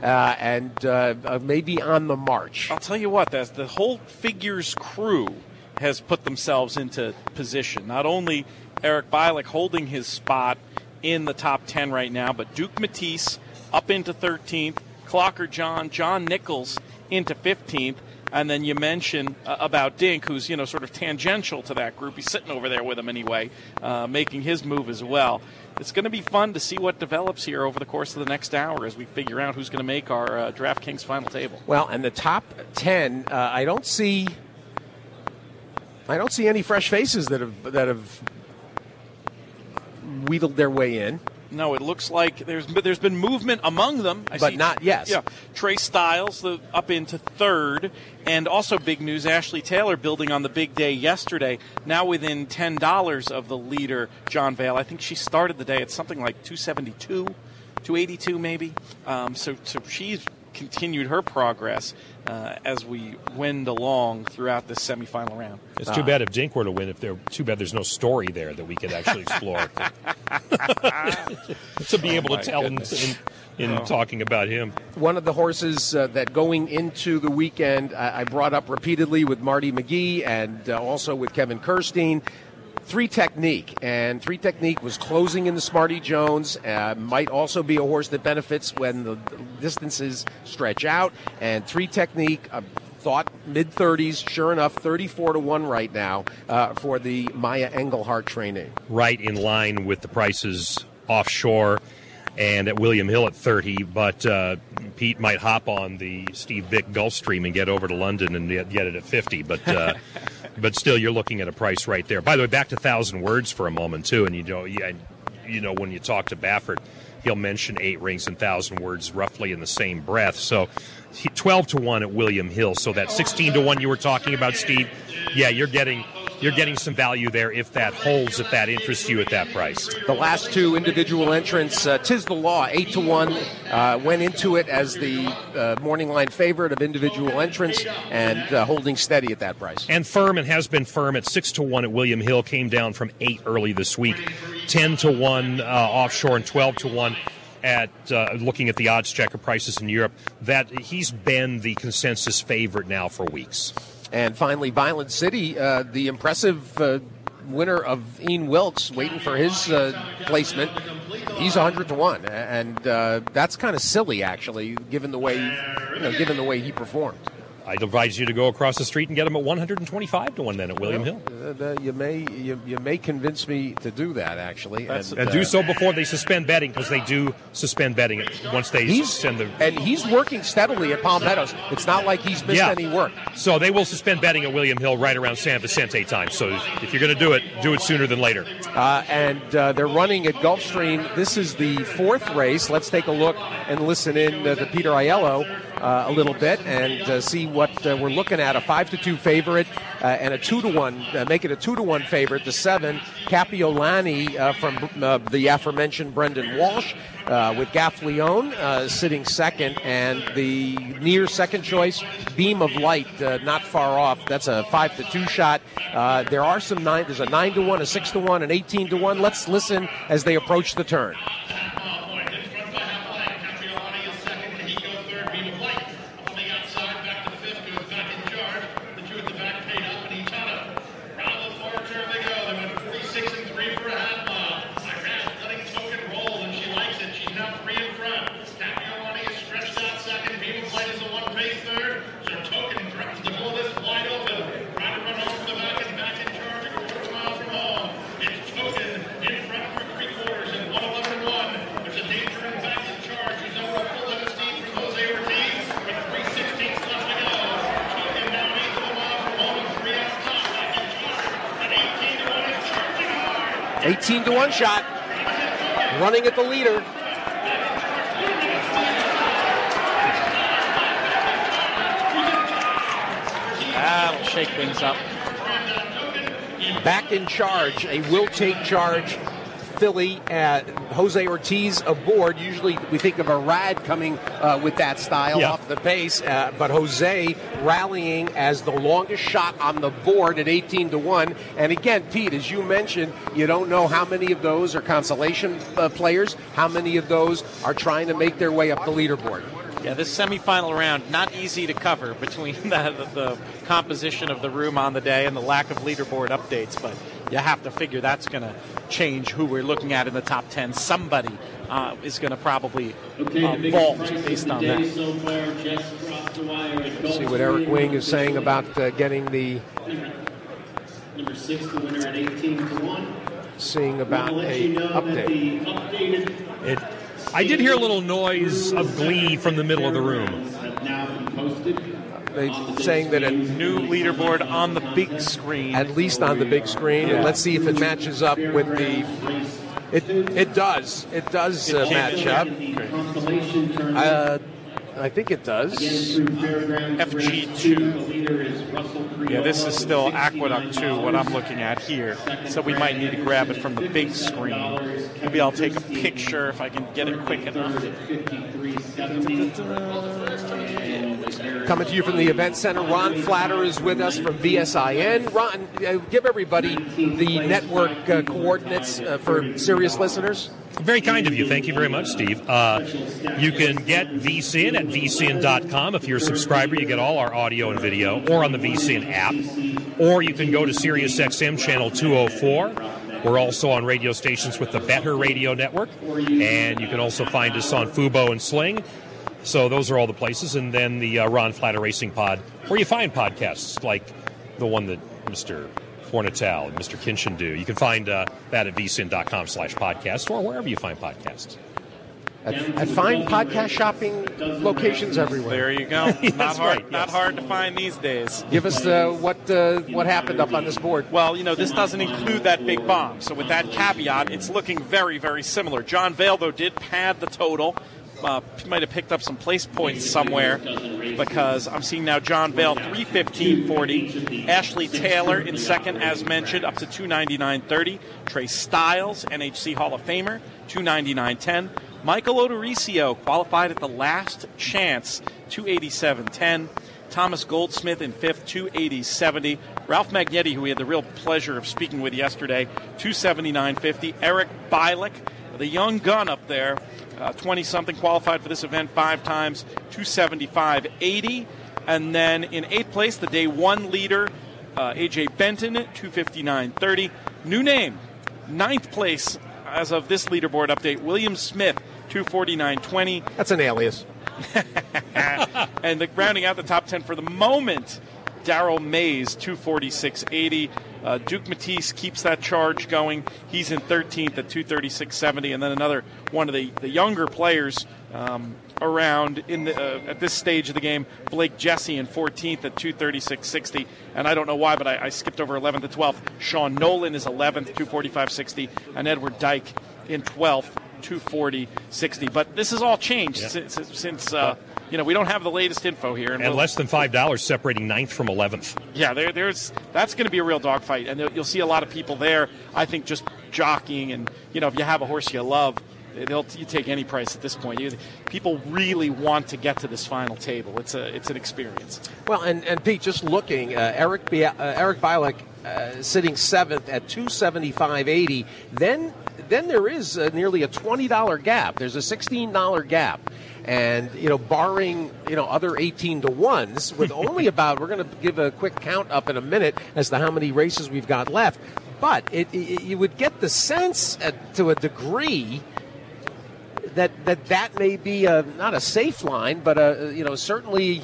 and maybe on the march. I'll tell you what, the whole Figures crew has put themselves into position. Not only Eric Bialik holding his spot in the top 10 right now, but Duke Matisse up into 13th, Clocker John Nichols into 15th, and then you mentioned about Dink, who's sort of tangential to that group. He's sitting over there with him anyway, making his move as well. It's going to be fun to see what develops here over the course of the next hour as we figure out who's going to make our DraftKings final table. Well, and the top 10, I don't see any fresh faces that have wheedled their way in. No, it looks like there's been movement among them. Yeah, Trey Styles up into third, and also big news, Ashley Taylor building on the big day yesterday, now within $10 of the leader, John Vale. I think she started the day at something like 272, 282 maybe. So she's continued her progress as we wend along throughout this semifinal round. It's too bad if Dink were to win. Too bad there's no story there that we could actually explore to be able to tell in talking about him. One of the horses that going into the weekend I brought up repeatedly with Marty McGee and also with Kevin Kirstein, 3 Technique, and 3 Technique was closing in the Smarty Jones. Might also be a horse that benefits when the distances stretch out. And 3 Technique, thought mid-30s, sure enough, 34-1 right now for the Maya Engelhart trainee. Right in line with the prices offshore and at William Hill at 30, but Pete might hop on the Steve Bick Gulfstream and get over to London and get it at 50, but still you're looking at a price right there. By the way, back to 1,000 Words for a moment too, and when you talk to Baffert, he'll mention 8 rings and 1,000 Words roughly in the same breath. So 12-1 at William Hill. So that 16-1 you were talking about, Steve, yeah, you're getting some value there if that holds, if that interests you at that price. The last 2 individual entrants, Tiz the Law, 8-1, went into it as the morning line favorite of individual entrants and holding steady at that price. And firm, and has been firm at 6-1 at William Hill, came down from 8 early this week. 10-1 offshore and 12-1 at looking at the odds checker prices in Europe. That he's been the consensus favorite now for weeks. And finally, Violent City, the impressive winner of Ian Wilkes, waiting for his placement. He's 100-1, and that's kind of silly, actually, given the way he performed. I'd advise you to go across the street and get them at 125 to 1 then at William Hill. You may convince me to do that, actually. And do so before they suspend betting, because they do suspend betting once they send the... And he's working steadily at Palm Meadows. It's not like he's missed any work. So they will suspend betting at William Hill right around San Vicente time. So if you're going to do it sooner than later. And they're running at Gulfstream. This is the 4th race. Let's take a look and listen in to Peter Aiello a little bit and see what we're looking at. A 5-2 favorite and a 2-1, make it a 2-1 favorite. The 7, Capiolani from the aforementioned Brendan Walsh with Gaffleone sitting second, and the near second choice, Beam of Light, not far off. That's a 5-2 shot. There are some there's a 9-1, a 6-1, an 18-1. Let's listen as they approach the turn. An 18-1 shot, running at the leader. That'll shake things up. Back in charge, a will take charge filly, Jose Ortiz aboard. Usually we think of a Rad coming with that style off the pace, but Jose rallying as the longest shot on the board at 18-1. And again, Pete, as you mentioned, you don't know how many of those are consolation players, how many of those are trying to make their way up the leaderboard. Yeah, this semifinal round, not easy to cover between the composition of the room on the day and the lack of leaderboard updates, but you have to figure that's going to change who we're looking at in the top 10. Somebody is going to probably vault based on that. See what Eric Wing is saying about getting the... Number 6, the winner at 18-1. Seeing about a update. I did hear a little noise of glee from the middle of the room. They saying that a new leaderboard on the big screen. At least on the big screen. And let's see if it matches up with the... It does. It does match up. I think it does. FG2. Yeah, this is still Aqueduct 2, what I'm looking at here. So we might need to grab it from the big screen. Maybe I'll take a picture if I can get it quick enough. Coming to you from the event center, Ron Flatter is with us from VSIN. Ron, give everybody the network coordinates for Sirius listeners. Very kind of you. Thank you very much, Steve. You can get VSIN at vsin.com. If you're a subscriber, you get all our audio and video, or on the VSIN app. Or you can go to SiriusXM channel 204. We're also on radio stations with the Better Radio Network. And you can also find us on Fubo and Sling. So those are all the places. And then the Ron Flatter Racing Pod, where you find podcasts like the one that Mr. Fornatal and Mr. Kinchin do. You can find that at vsin.com/podcast or wherever you find podcasts. I find podcast shopping locations everywhere. There you go. Not hard. Right, not hard to find these days. Give us what happened up on this board. Well, this doesn't include that big bomb. So with that caveat, it's looking very, very similar. John Vale, though, did pad the total. Might have picked up some place points somewhere, because I'm seeing now John Vale 315.40, Ashley Taylor in second, as mentioned, up to 299.30. Trey Styles, NHC Hall of Famer, 299.10. Michael Odorizio qualified at the last chance, 287.10. Thomas Goldsmith in fifth, 280.70. Ralph Magnetti, who we had the real pleasure of speaking with yesterday, 279.50. Eric Bialik, the young gun up there, 20-something, qualified for this event 5 times, 275.80. And then in 8th place, the day one leader, A.J. Benton, 259.30. New name, 9th place as of this leaderboard update, William Smith, 249.20. That's an alias. And rounding out the top 10 for the moment, Darrell Mays, 246.80. Duke Matisse keeps that charge going. He's in 13th at 236.70. And then another one of the younger players around at this stage of the game, Blake Jesse in 14th at 236.60. And I don't know why, but I skipped over 11th to 12th. Sean Nolan is 11th, 245.60. And Edward Dyke in 12th, 240.60. But this has all changed since we don't have the latest info here. And less than $5 separating 9th from 11th. Yeah, that's going to be a real dogfight. And you'll see a lot of people there, I think, just jockeying. And, if you have a horse you love, you take any price at this point. People really want to get to this final table. It's an experience. Well, and Pete, just looking, Eric Bialek sitting 7th at 275.80. Then there is nearly a $20 gap. There's a $16 gap. And, barring, other 18 to 1s, with only we're going to give a quick count up in a minute as to how many races we've got left. But you would get the sense to a degree that may be not a safe line, but certainly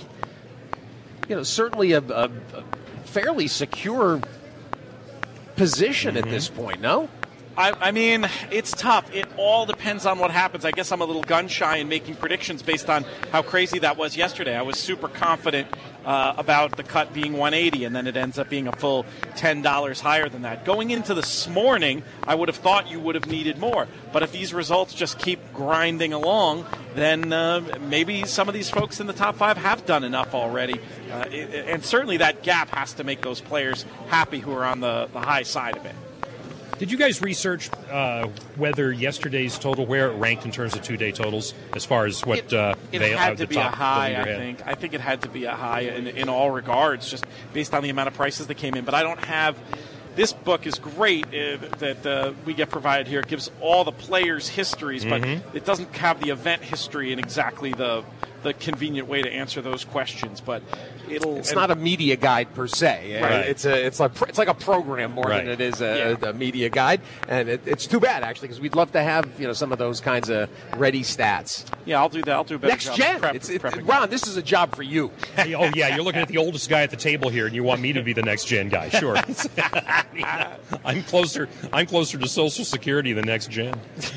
a fairly secure position at this point. No. I mean, it's tough. It all depends on what happens. I guess I'm a little gun-shy in making predictions based on how crazy that was yesterday. I was super confident about the cut being 180, and then it ends up being a full $10 higher than that. Going into this morning, I would have thought you would have needed more. But if these results just keep grinding along, then maybe some of these folks in the top 5 have done enough already. And certainly that gap has to make those players happy who are on the high side of it. Did you guys research whether yesterday's total, where it ranked in terms of 2-day totals, as far as what it had to be a high? I think it had to be a high in all regards, just based on the amount of prices that came in. But I don't have. This book is great that we get provided here. It gives all the players' histories, but it doesn't have the event history in exactly the convenient way to answer those questions. But it's not a media guide per se. Right. It's like a program more than it is a media guide, and it's too bad actually, because we'd love to have some of those kinds of ready stats. Yeah, I'll do that. I'll do a better next job. Gen. Ron, this is a job for you. Oh yeah, you're looking at the oldest guy at the table here, and you want me to be the next gen guy? Sure. I'm closer to Social Security than next gen.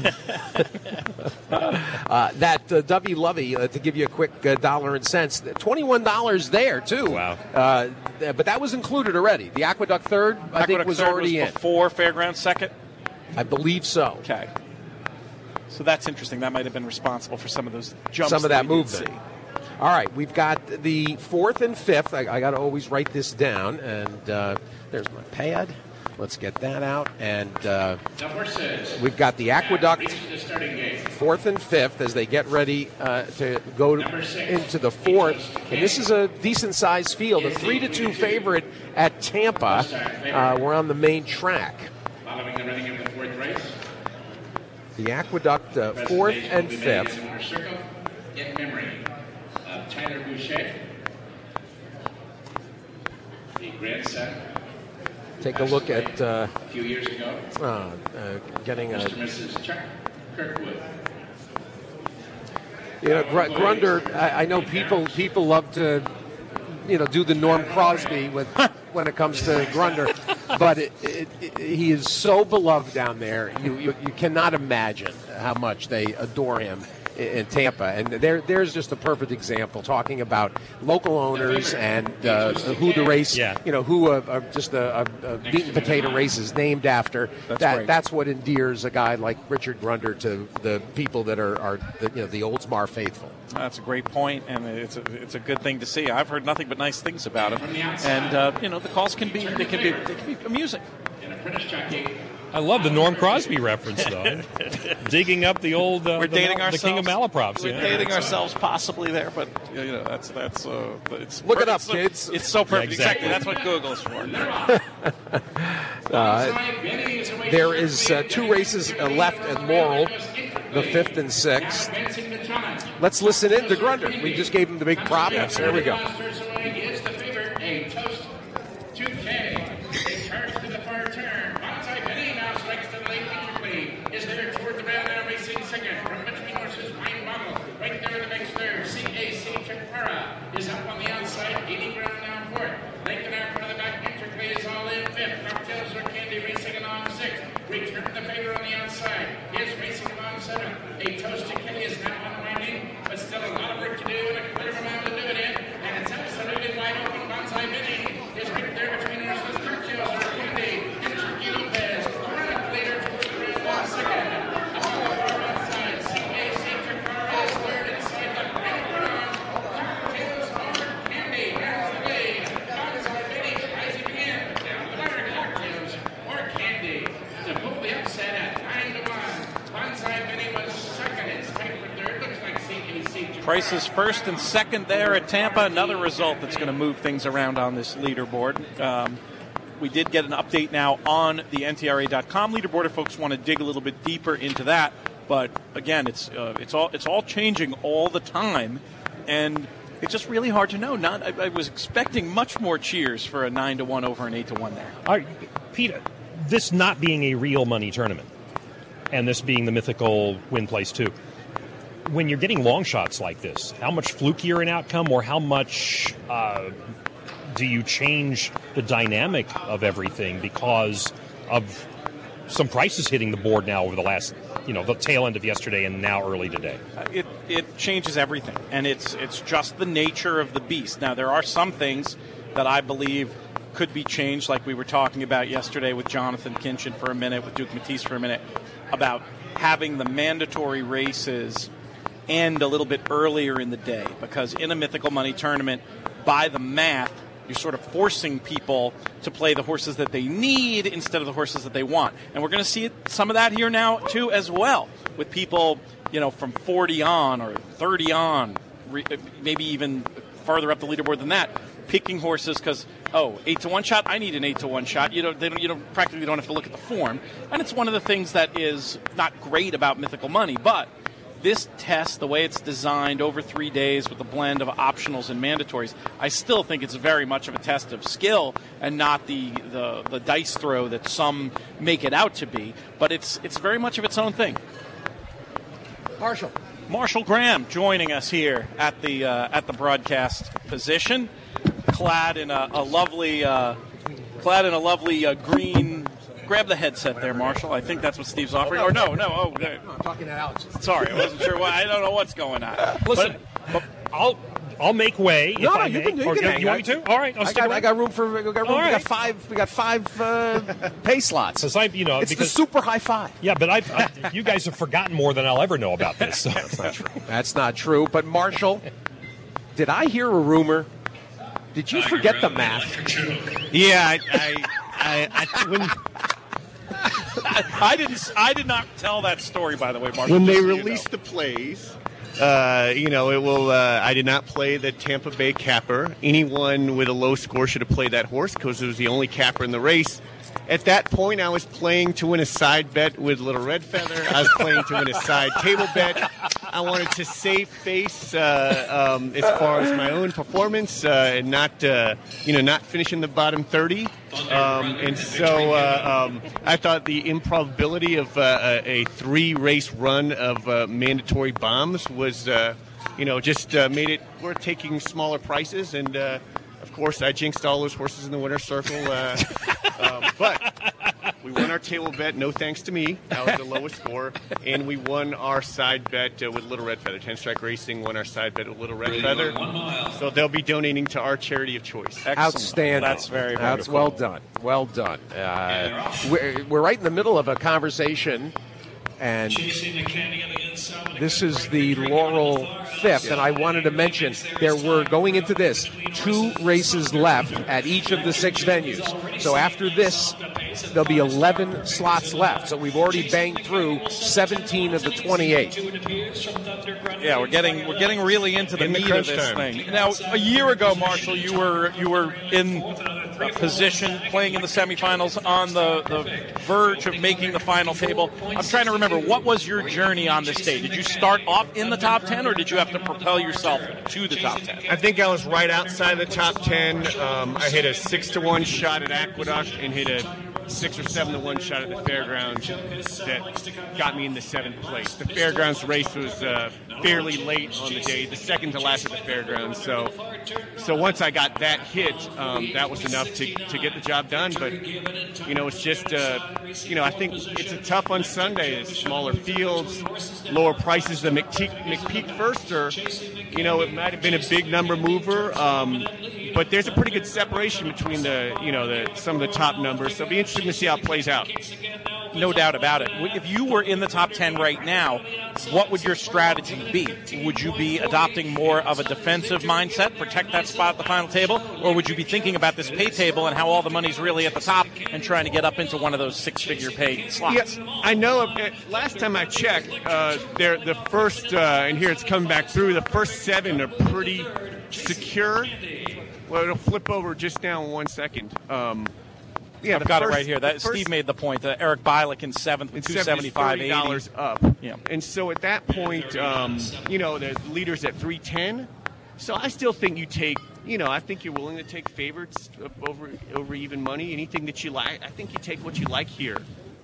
W. Lovey, to give you a quick dollar and cents, $21 there too. Wow. But that was included already. The Aqueduct third, I think, was already in. Before Fairgrounds second? I believe so. Okay. So that's interesting. That might have been responsible for some of those jumps. Some of that movement. All right, we've got the 4th and 5th. I got to always write this down, and there's my pad. Let's get that out. And we've got the Aqueduct 4th and 5th as they get ready to go into the 4th. And this is a decent-sized field, a 3-2 favorite at Tampa. We're on the main track. Following the running of the 4th race. The Aqueduct 4th and 5th. In memory of Tyler Boucher, the grandson. Take a look at a few years ago. Getting a. Mr. and Mrs. Chuck Kirkwood. Grunder. I know people love to, do the Norm Crosby when it comes to Grunder, but he is so beloved down there. You cannot imagine how much they adore him in Tampa, and there's just a perfect example talking about local owners and who the race, who just a beaten potato race is named after. That's what endears a guy like Richard Grunder to the people that are the Oldsmar faithful. That's a great point, and it's a good thing to see. I've heard nothing but nice things about him, and the calls can be amusing. I love the Norm Crosby reference, though. Digging up the old we're dating ourselves. The king of malaprops. We're dating ourselves possibly there, but that's it's look it up, kids. It's so perfect. Yeah, exactly. That's what Google is for. There is 2 races left at Laurel, the 5th and 6th. Let's listen in to Grunder. We just gave him the big prop. There we go. Is the favorite a toast to K? A charge to the far turn. Bonsai Penny now strikes to the late quickly. Is there toward the rail now racing second from between horses Wine Bottle. Right there here that makes third. CAC Chapara is up on the outside, 80 ground down fourth. Lincoln Air for the back. Interplay is all in fifth. Cocktails or Candy racing along sixth. Return the favor on the outside. Is racing along seventh. A Toast to Kenny is now unwinding, but still a lot of work to do and a clear amount to do it in. And it's absolutely wide open. Bonsai Vinny is right there between Ursula's Cocktails or Candy and Turkey Lopez. Running leader towards the round one second. Upon the far outside, CAC Chapara is third inside the grand run. Cocktails or Candy has the lead. Bonsai Vinny rising in. Down the ladder, Cocktails or Candy to pull the upset at 9-1. Bonsai Vinny was second. It's tight for third. Looks like CAC. Price is first and second there at Tampa. Another result that's going to move things around on this leaderboard. We did get an update now on the NTRA.com leaderboard if folks want to dig a little bit deeper into that. But again, it's all changing all the time, and it's just really hard to know. I was expecting much more cheers for a 9-1 over an 8-1 there. All right, Peter, this not being a real money tournament, and this being the mythical win place too. When you're getting long shots like this, how much flukier an outcome, or how much do you change the dynamic of everything because of some prices hitting the board now over the last, the tail end of yesterday and now early today? It changes everything, and it's just the nature of the beast. Now, there are some things that I believe could be changed, like we were talking about yesterday with Jonathan Kinchin for a minute, with Duke Matisse for a minute, about having the mandatory races end a little bit earlier in the day, because in a Mythical Money tournament, by the math, you're sort of forcing people to play the horses that they need instead of the horses that they want. And we're going to see some of that here now, too, as well, with people, from 40 on or 30 on, maybe even farther up the leaderboard than that, picking horses because, 8-1 shot, I need an 8-1 shot. You practically don't have to look at the form. And it's one of the things that is not great about Mythical Money, but this test, the way it's designed over 3 days with a blend of optionals and mandatories, I still think it's very much of a test of skill and not the dice throw that some make it out to be. But it's very much of its own thing. Marshall Graham joining us here at the broadcast position, clad in a lovely green. Grab the headset there, Marshall. I think that's what Steve's offering. Or no. Oh, I'm talking to Alex. Sorry, I wasn't sure. I don't know what's going on. Listen, but I'll make way if I may. You want me to? All right, I'll stick around. I got room for. We got five pay slots. It's because the super high five. Yeah, but you guys have forgotten more than I'll ever know about this. So. That's not true. That's not true. But Marshall, did I hear a rumor? Did you forget the math? Yeah, I did not tell that story, by the way, Mark. When they released the plays, it will. I did not play the Tampa Bay capper. Anyone with a low score should have played that horse because it was the only capper in the race. At that point, I was playing to win a side bet with Little Red Feather. I was playing to win a side table bet. I wanted to save face as far as my own performance and not finishing the bottom 30. And so I thought the improbability of a 3-race run of mandatory bombs was, just made it worth taking smaller prices. And, of course, I jinxed all those horses in the winner's circle. But we won our table bet, no thanks to me. That was the lowest score. And we won our side bet with Little Red Feather. 10 Strike Racing won our side bet with Little Red Feather. So they'll be donating to our charity of choice. Excellent. Outstanding. That's very, very cool. Well done. Well done. We're right in the middle of a conversation, and this is the Laurel Fifth, and I wanted to mention there were, going into this, 2 races left at each of the 6 venues. So after this, there'll be 11 slots left. So we've already banged through 17 of the 28. Yeah, we're getting really into the meat of this thing. Now, a year ago, Marshall, you were in a position playing in the semifinals on the verge of making the final table. I'm trying to remember, what was your journey on this day? Did you start off in the top 10, or did you have to propel yourself to the top 10? I think I was right outside the top 10. I hit a 6-1 shot at Aqueduct and hit a 6 or 7-1 shot at the Fairgrounds that got me in the 7th place. The Fairgrounds race was fairly late on the day, the second to last at the fairgrounds. So once I got that hit, that was enough to get the job done. But it's just I think it's a tough on Sunday. It's smaller fields, lower prices. The McPeak Firster, it might have been a big number mover, but there's a pretty good separation between some of the top numbers. So it'll be interesting to see how it plays out. No doubt about it. If you were in the top 10 right now, what would your strategy be? Would you be adopting more of a defensive mindset, protect that spot at the final table, or would you be thinking about this pay table and how all the money's really at the top and trying to get up into one of those six-figure pay slots? Yeah, I know. Last time I checked, the first, and here it's coming back through, the first 7 are pretty secure. Well, it'll flip over just now in 1 second. Yeah, I've got it right here. Steve made the point. Eric Bialik in 7th with $275.80 up. Yeah. And so at that point, the leader's at 310. So I still think you take, I think you're willing to take favorites over even money. Anything that you like, I think you take what you like here.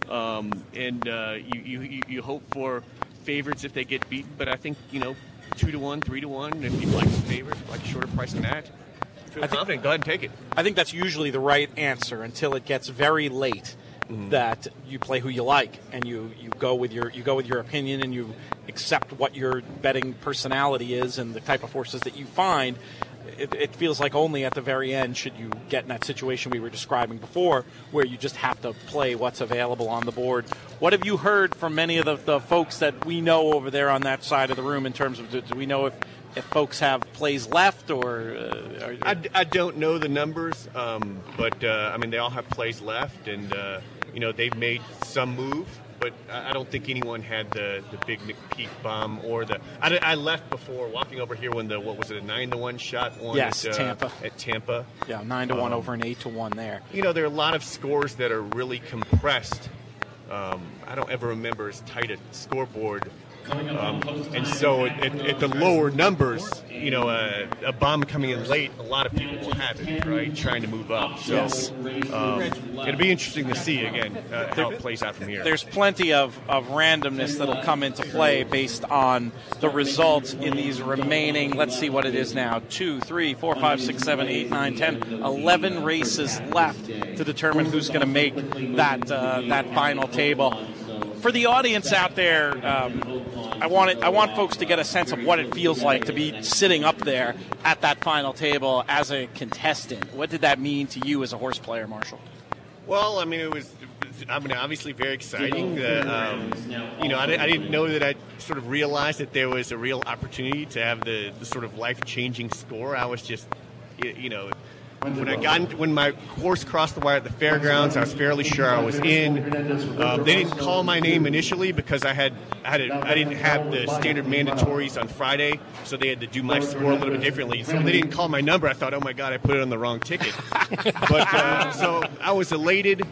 You hope for favorites if they get beaten. But I think, 2-1, 3-1, if you like the favorite, like a shorter price than that. Feel confident, go ahead and take it. I think that's usually the right answer until it gets very late. That you play who you like and you go with your opinion and you accept what your betting personality is and the type of horses that you find. It feels like only at the very end should you get in that situation we were describing before where you just have to play what's available on the board. What have you heard from many of the folks that we know over there on that side of the room in terms of do we know if folks have plays left or I don't know the numbers, but they all have plays left, and they've made some move, but I don't think anyone had the big McPeak bomb or I left before walking over here when a 9-1 shot won Tampa. At Tampa. Yeah, 9-1 over an 8-1 there. There are a lot of scores that are really compressed. I don't ever remember as tight a scoreboard. And so at the lower numbers, a bomb coming in late, a lot of people will have it, right, trying to move up. So yes. It'll be interesting to see, again, how it plays out from here. There's plenty of randomness that'll come into play based on the results in these remaining, let's see what it is now, 2, 3, 4, 5, 6, 7, 8, 9, 10, 11 races left to determine who's going to make that final table. For the audience out there, I want folks to get a sense of what it feels like to be sitting up there at that final table as a contestant. What did that mean to you as a horse player, Marshall? Well, it was obviously very exciting. I didn't know that I sort of realized that there was a real opportunity to have the sort of life-changing score. I was just, when my horse crossed the wire at the fairgrounds, I was fairly sure I was in. They didn't call my name initially because I didn't have the standard mandatories on Friday, so they had to do my score a little bit differently. So when they didn't call my number, I thought, oh my God, I put it on the wrong ticket. But so I was elated,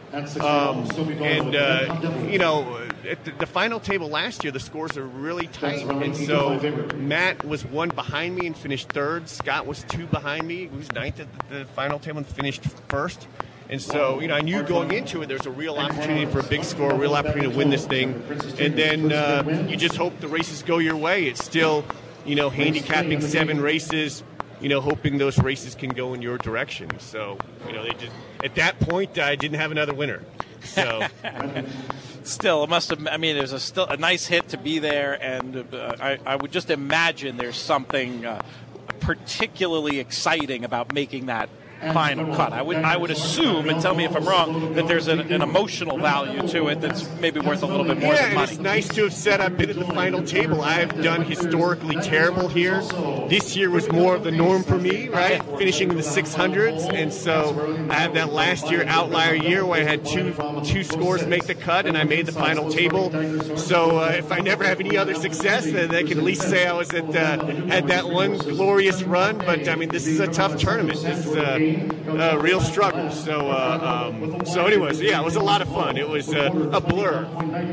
at the final table last year, the scores are really tight, and so Matt was 1 behind me and finished 3rd. Scott was 2 behind me. He was 9th at the final table and finished 1st. And so, I knew going into it, there's a real opportunity for a big score, a real opportunity to win this thing. And then you just hope the races go your way. It's still, handicapping 7 races, hoping those races can go in your direction. So, at that point, I didn't have another winner. So. Still, it must have. There's still a nice hit to be there, and I would just imagine there's something particularly exciting about making that final cut. I would assume, and tell me if I'm wrong, that there's an emotional value to it that's maybe worth a little bit more than money. It's nice to have said I've been at the final table. I have done historically terrible here. This year was more of the norm for me, right? Finishing in the 600s, and so I had that last year outlier year where I had two scores make the cut, and I made the final table. So if I never have any other success, then I can at least say I was had that one glorious run. But this is a tough tournament. real struggle. So anyways, yeah, it was a lot of fun. It was a blur.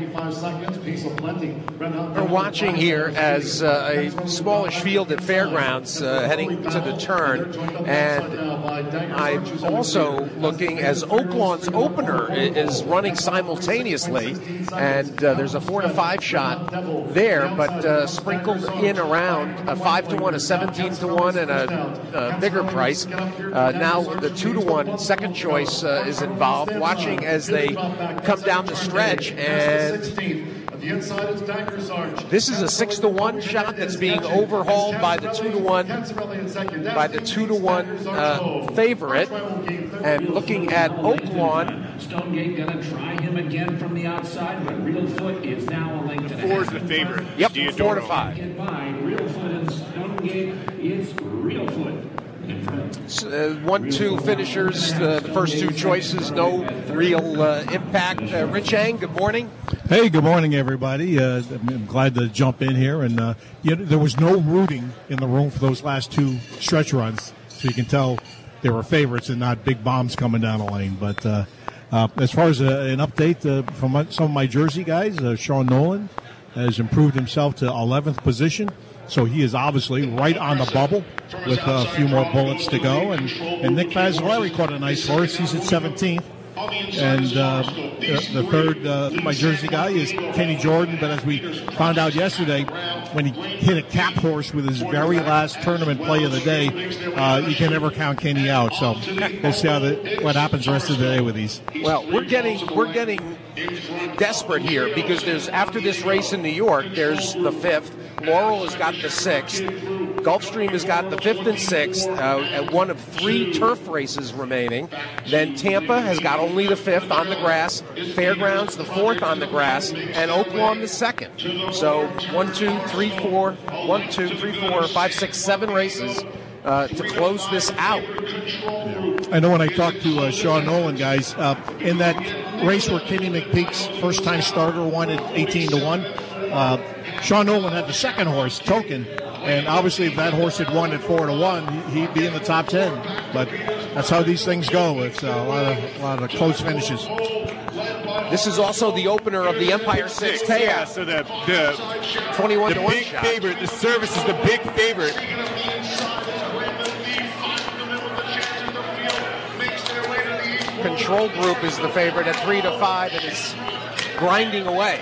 We're watching here as a smallish field at Fairgrounds heading to the turn, and I'm also looking as Oaklawn's opener is running simultaneously, and there's a 4-5 shot there, but sprinkled in around a 5-1, a 17-1, and a bigger price. Now the 2-1 second choice is involved. Watching as they come down the stretch, and this is a 6-1 shot that's being overhauled by the 2-1 favorite. And looking at Oaklawn, Stonegate going to try him again from the outside, but Reelfoot is now a length and a half. 4 is the favorite. Yep, 4-5. Get by Reelfoot and Stonegate. It's Reelfoot. 1-2 finishers, the first two choices, no real impact. Rich Ang, good morning. Hey, good morning, everybody. I'm glad to jump in here. And there was no rooting in the room for those last two stretch runs, so you can tell they were favorites and not big bombs coming down the lane. But as far as an update from some of my Jersey guys, Sean Nolan has improved himself to 11th position. So he is obviously right on the bubble with a few more bullets to go. And Nick Fazzolari caught a nice horse. He's at 17th. And the third, my Jersey guy, is Kenny Jordan. But as we found out yesterday, when he hit a cap horse with his very last tournament play of the day, you can never count Kenny out. So we'll see what happens the rest of the day with these. Well, we're getting desperate here because there's after this race in New York, there's the 5th. Laurel has got the 6th. Gulfstream has got the 5th and 6th, at one of 3 turf races remaining. Then Tampa has got only the 5th on the grass, Fairgrounds the 4th on the grass, and Oaklawn the 2nd. So 1, 2, 3, 4, 1, 2, 3, 4, 5, 6, 7 races to close this out. I know when I talked to Sean Nolan, guys, in that race where Kenny McPeak's first-time starter won at 18-1, Sean Nolan had the second horse, Token, and obviously if that horse had won at 4-1, he'd be in the top 10. But that's how these things go. It's a lot of close finishes. This is also the opener of the Empire 6 payout. Yeah, so the 21 to 1 big shot. favorite, the service is the big favorite. Control Group is the favorite at 3-5 and is grinding away.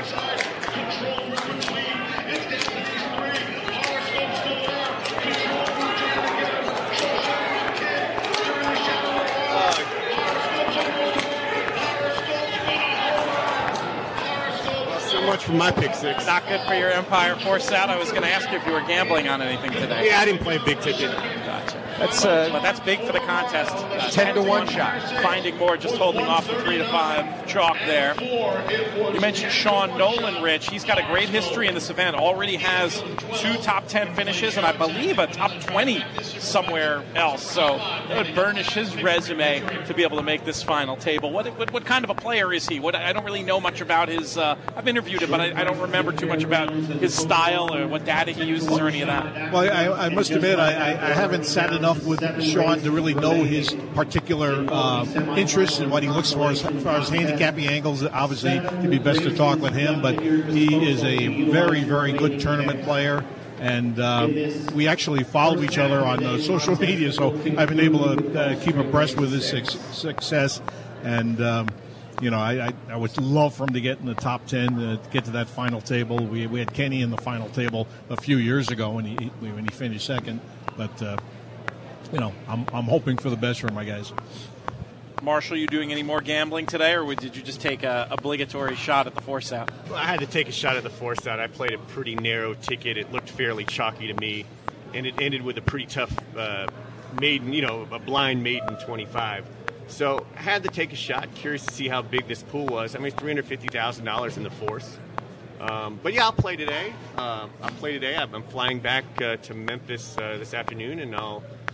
Much for my pick 6. Not good for your Empire force out. I was going to ask you if you were gambling on anything today. Yeah, I didn't play big ticket. Gotcha. But that's big for the contest. 10-1 shot. Finding more, just holding off the 3-5 chalk there. You mentioned Sean Nolan, Rich. He's got a great history in this event. Already has 2 top 10 finishes and I believe a top 20 somewhere else. So it would burnish his resume to be able to make this final table. What kind of a player is he? I don't really know much about his. I've interviewed him, but I don't remember too much about his style or what data he uses or any of that. Well, I must admit, I haven't sat enough with Sean to really know his particular interests and what he looks for as far as handicapping angles. Obviously, it'd be best to talk with him, but he is a very, very good tournament player. And we actually follow each other on social media, so I've been able to keep abreast with his success. And I would love for him to get in the top 10, to get to that final table. We had Kenny in the final table a few years ago when he finished second. But I'm hoping for the best for my guys. Marshall, you doing any more gambling today, or did you just take a obligatory shot at the force out? Well, I had to take a shot at the force out. I played a pretty narrow ticket. It looked fairly chalky to me, and it ended with a pretty tough maiden, a blind maiden 25. So I had to take a shot. Curious to see how big this pool was. I mean, it's $350,000 in the force. But yeah, I'll play today. I'm flying back to Memphis this afternoon, and I'll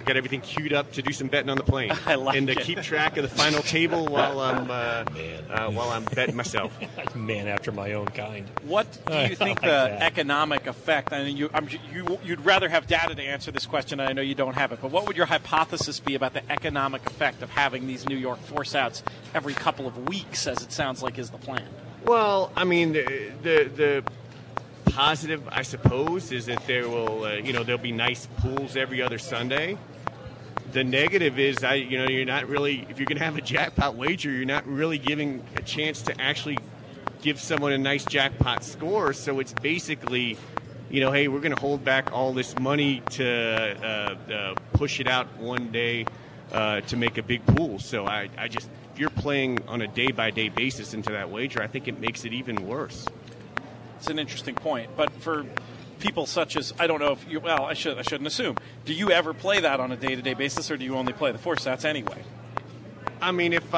got everything queued up to do some betting on the plane. I like and to it. keep track of the final table while I'm betting myself. Man after my own kind. What do you think the economic effect? I mean, you'd rather have data to answer this question. And I know you don't have it, but what would your hypothesis be about the economic effect of having these New York force outs every couple of weeks, as it sounds like is the plan? Well, I mean, the positive, I suppose, is that there will, there'll be nice pools every other Sunday. The negative is, you're not really, if you're going to have a jackpot wager, you're not really giving a chance to actually give someone a nice jackpot score. So it's basically, hey, we're going to hold back all this money to push it out one day to make a big pool. So I just, if you're playing on a day-by-day basis into that wager, I think it makes it even worse. It's an interesting point, but for people such as, I don't know if you, well, I shouldn't assume. Do you ever play that on a day-to-day basis, or do you only play the force outs anyway? I mean, if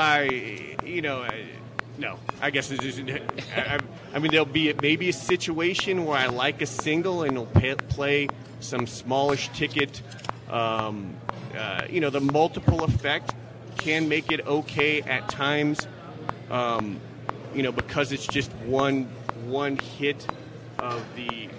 no, I guess it isn't. I mean, there'll be maybe a situation where I like a single and will play some smallish ticket. The multiple effect can make it okay at times, because it's just one hit of the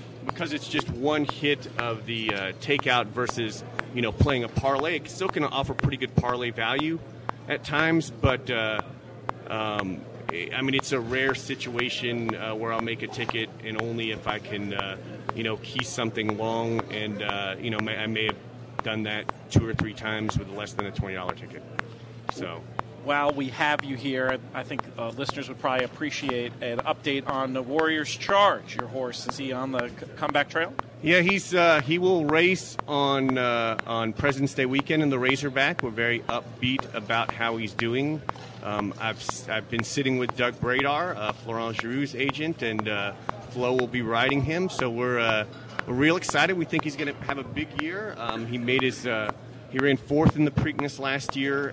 takeout versus playing a parlay. It still can offer pretty good parlay value at times, but I mean, it's a rare situation where I'll make a ticket, and only if I can key something long, and I may have done that 2 or 3 times with less than a $20 ticket. So while we have you here, I think listeners would probably appreciate an update on the Warriors Charge. Your horse, is he on the comeback trail? Yeah, he will race on President's Day weekend in the Razorback. We're very upbeat about how he's doing. I've been sitting with Doug Bradar, Florent Giroux's agent, and Flo will be riding him. So we're real excited. We think he's going to have a big year. He ran 4th in the Preakness last year.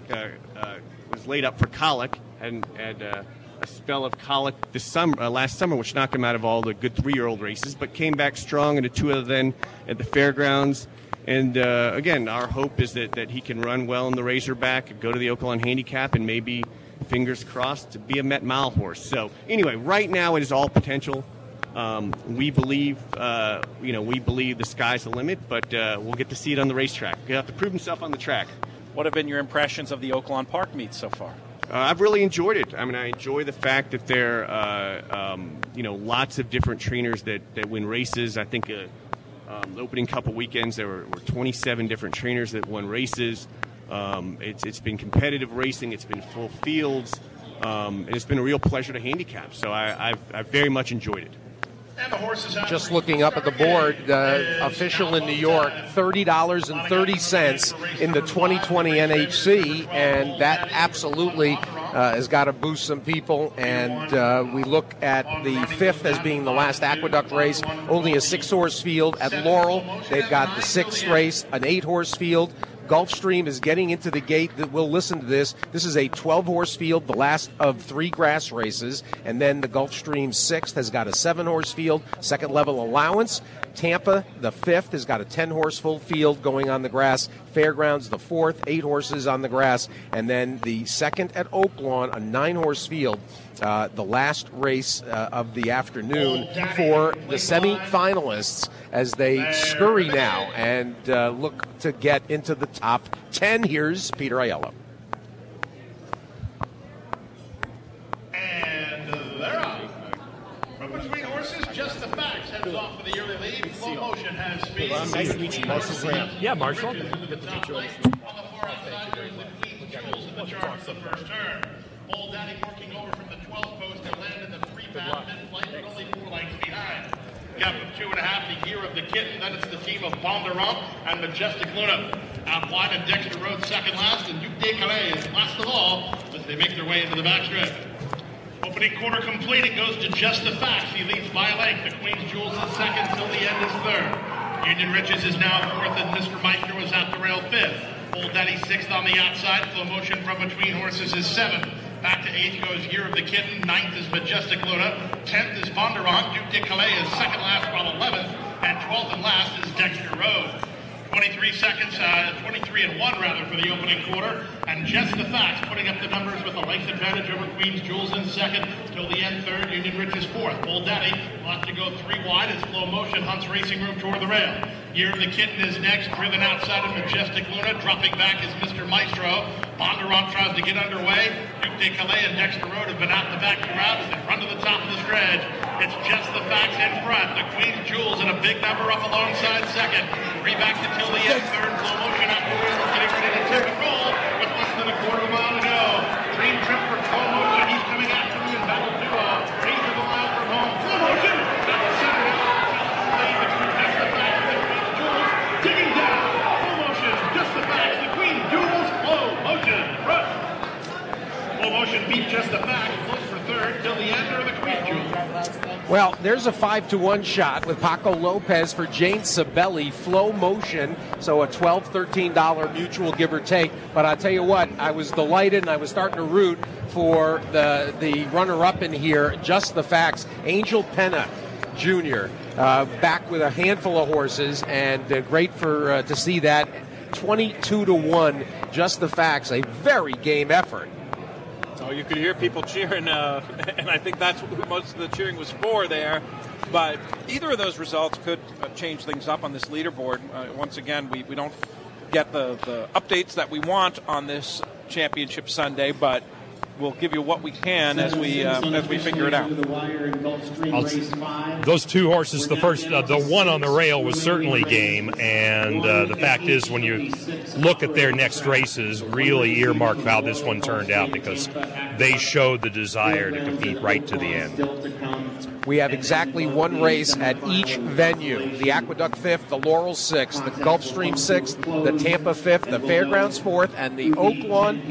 Was laid up for colic and had a spell of colic last summer, which knocked him out of all the good 3-year-old races, but came back strong in a 2 other than at the fairgrounds. And again, our hope is that he can run well in the Razorback, go to the Oaklawn Handicap, and maybe, fingers crossed, to be a Met Mile horse. So anyway, right now it is all potential. We believe the sky's the limit, but we'll get to see it on the racetrack. He'll have to prove himself on the track. What have been your impressions of the Oaklawn Park meet so far? I've really enjoyed it. I mean, I enjoy the fact that there are, lots of different trainers that win races. I think the opening couple weekends there were 27 different trainers that won races. It's been competitive racing. It's been full fields, and it's been a real pleasure to handicap. So I've very much enjoyed it. Just looking up at the board, official in New York, $30.30 in the 2020 NHC, and that absolutely has got to boost some people. And we look at the 5th as being the last Aqueduct race, only a 6-horse field. At Laurel, they've got the 6th race, an 8-horse field. Gulfstream is getting into the gate. We'll listen to this. This is a 12-horse field, the last of 3 grass races. And then the Gulfstream 6th has got a 7-horse field, second-level allowance. Tampa, the 5th, has got a 10-horse full field going on the grass. Fairgrounds, the 4th, 8 horses on the grass. And then the 2nd at Oaklawn, a 9-horse field. The last race of the afternoon for the semi-finalists as they scurry now and look to get into the top 10. Here's Peter Aiello. And they're up. From between horses, Just the Facts heads off for the yearly lead. Flow Motion has speed. Nice to meet you, Marshall Graham. Yeah, Marshall. Good to meet you. On the far outside, there's the Queen's Jewels in the charge for the first turn. Old Daddy working over from the 12th post and landed the 3-path mid-flight, but only 4 lengths behind. Gap of 2.5, the Year of the Kitten. Then it's the team of Bondurant and Majestic Luna. Out wide and Dexter Road second last, and Duke de Calais is last of all as they make their way into the backstretch. Opening quarter complete, it goes to Just the Facts. He leads by a length. The Queen's Jewels is second, till the end is third. Union Riches is now 4th, and Mr. Meister was at the rail 5th. Old Daddy 6th on the outside. Flow Motion from between horses is 7th. Back to 8th goes Year of the Kitten. 9th is Majestic Luna. 10th is Bondurant. Duke de Calais is second last, while 11th. And 12th and last is Dexter Road. 23 seconds, 23 and 1 rather for the opening quarter, and Just the Facts putting up the numbers with a length advantage over Queens Jewels in second. Till the end, third. Union Rich is fourth. Bull Daddy will have to go 3 wide as Flow Motion hunts Racing Room toward the rail. Year of the Kitten is next, driven outside of Majestic Luna. Dropping back is Mr. Maestro. Bondurant tries to get underway. Duke de Calais and Dexter Road have been out in the back throughout as they run to the top of the stretch. It's Just the Facts in front. The Queens Jewels in a big number up alongside second. 3 back to Till the end, third. Flow Motion out the wheel, getting ready to tip and roll with less than a quarter mile to go. Dream trip for Flow Motion. He's coming after you in battle duo. Range of a mile from home. Flow Motion down the center. Between Just the Facts and the Queens Jewels. Digging down. Flow Motion, Just the Facts, the Queens Jewels. Flow Motion, run. Flow Motion beat Just the Facts. Close for third. Till the end or the Queens Jewels. Well, there's a 5-1 shot with Paco Lopez for Jane Sabelli. Flow Motion, so a $12, $13 mutual, give or take. But I'll tell you what, I was delighted, and I was starting to root for the runner-up in here, Just the Facts. Angel Pena Jr., back with a handful of horses, and great for to see that. 22-1, Just the Facts, a very game effort. Oh, you could hear people cheering, and I think that's what most of the cheering was for there. But either of those results could change things up on this leaderboard. Once again, we don't get the updates that we want on this championship Sunday, but we'll give you what we can as we figure it out. Those 2 horses, the first, the one on the rail was certainly game, and the fact is, when you look at their next races, really earmark how this one turned out, because they showed the desire to compete right to the end. We have exactly 1 race at each venue. The Aqueduct 5th, the Laurel 6th, the Gulfstream 6th, the Tampa 5th, the Fairgrounds 4th, and the Oaklawn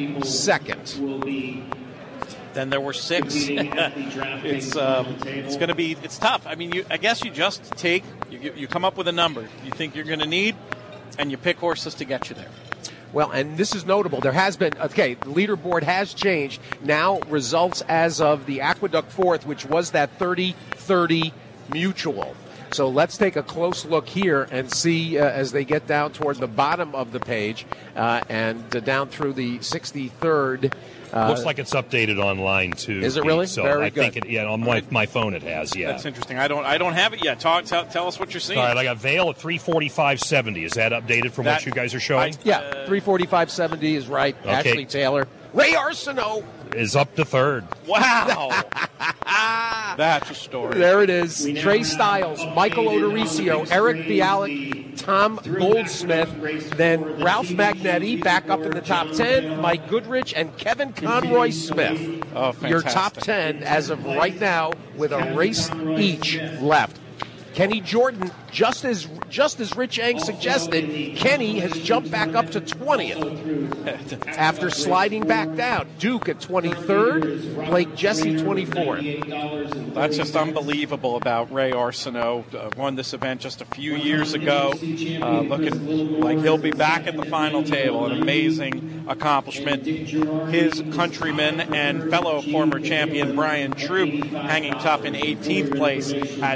2nd. Then there were 6. It's going to be tough. I mean, I guess you just you come up with a number you think you're going to need, and you pick horses to get you there. Well, and this is notable. There has been, the leaderboard has changed. Now results as of the Aqueduct 4th, which was that 30-30 mutual. So let's take a close look here and see as they get down toward the bottom of the page and down through the 63rd. Looks like it's updated online too. Is it really? So Very I good. think on my phone it has. Yeah, that's interesting. I don't have it yet. Tell us what you're seeing. All right, I got Vail at 345.70. Is that updated from what you guys are showing? Yeah, 345.70 is right. Okay. Ashley Taylor. Ray Arsenault is up to 3rd. Wow. That's a story. There it is. Trey Styles, Michael Odorizio, Eric Bialik, Tom Goldsmith, then Ralph Magnetti back up in the top 10, Mike Goodrich, and Kevin Conroy Smith. Oh, fantastic. Your top 10 as of right now with a race each left. Kenny Jordan, just as Rich Eng suggested, Kenny has jumped back up to 20th after sliding back down. Duke at 23rd, Blake Jesse 24th. That's just unbelievable about Ray Arsenault. Won this event just a few years ago. Looking like he'll be back at the final table. An amazing accomplishment. His countryman and fellow former champion Brian Troop hanging tough in 18th place at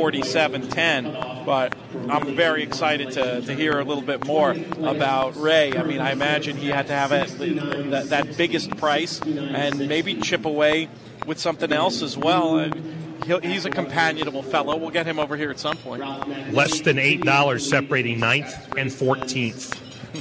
247.10. But I'm very excited to hear a little bit more about Ray. I mean, I imagine he had to have that biggest price and maybe chip away with something else as well. He's a companionable fellow. We'll get him over here at some point. Less than $8 separating 9th and 14th.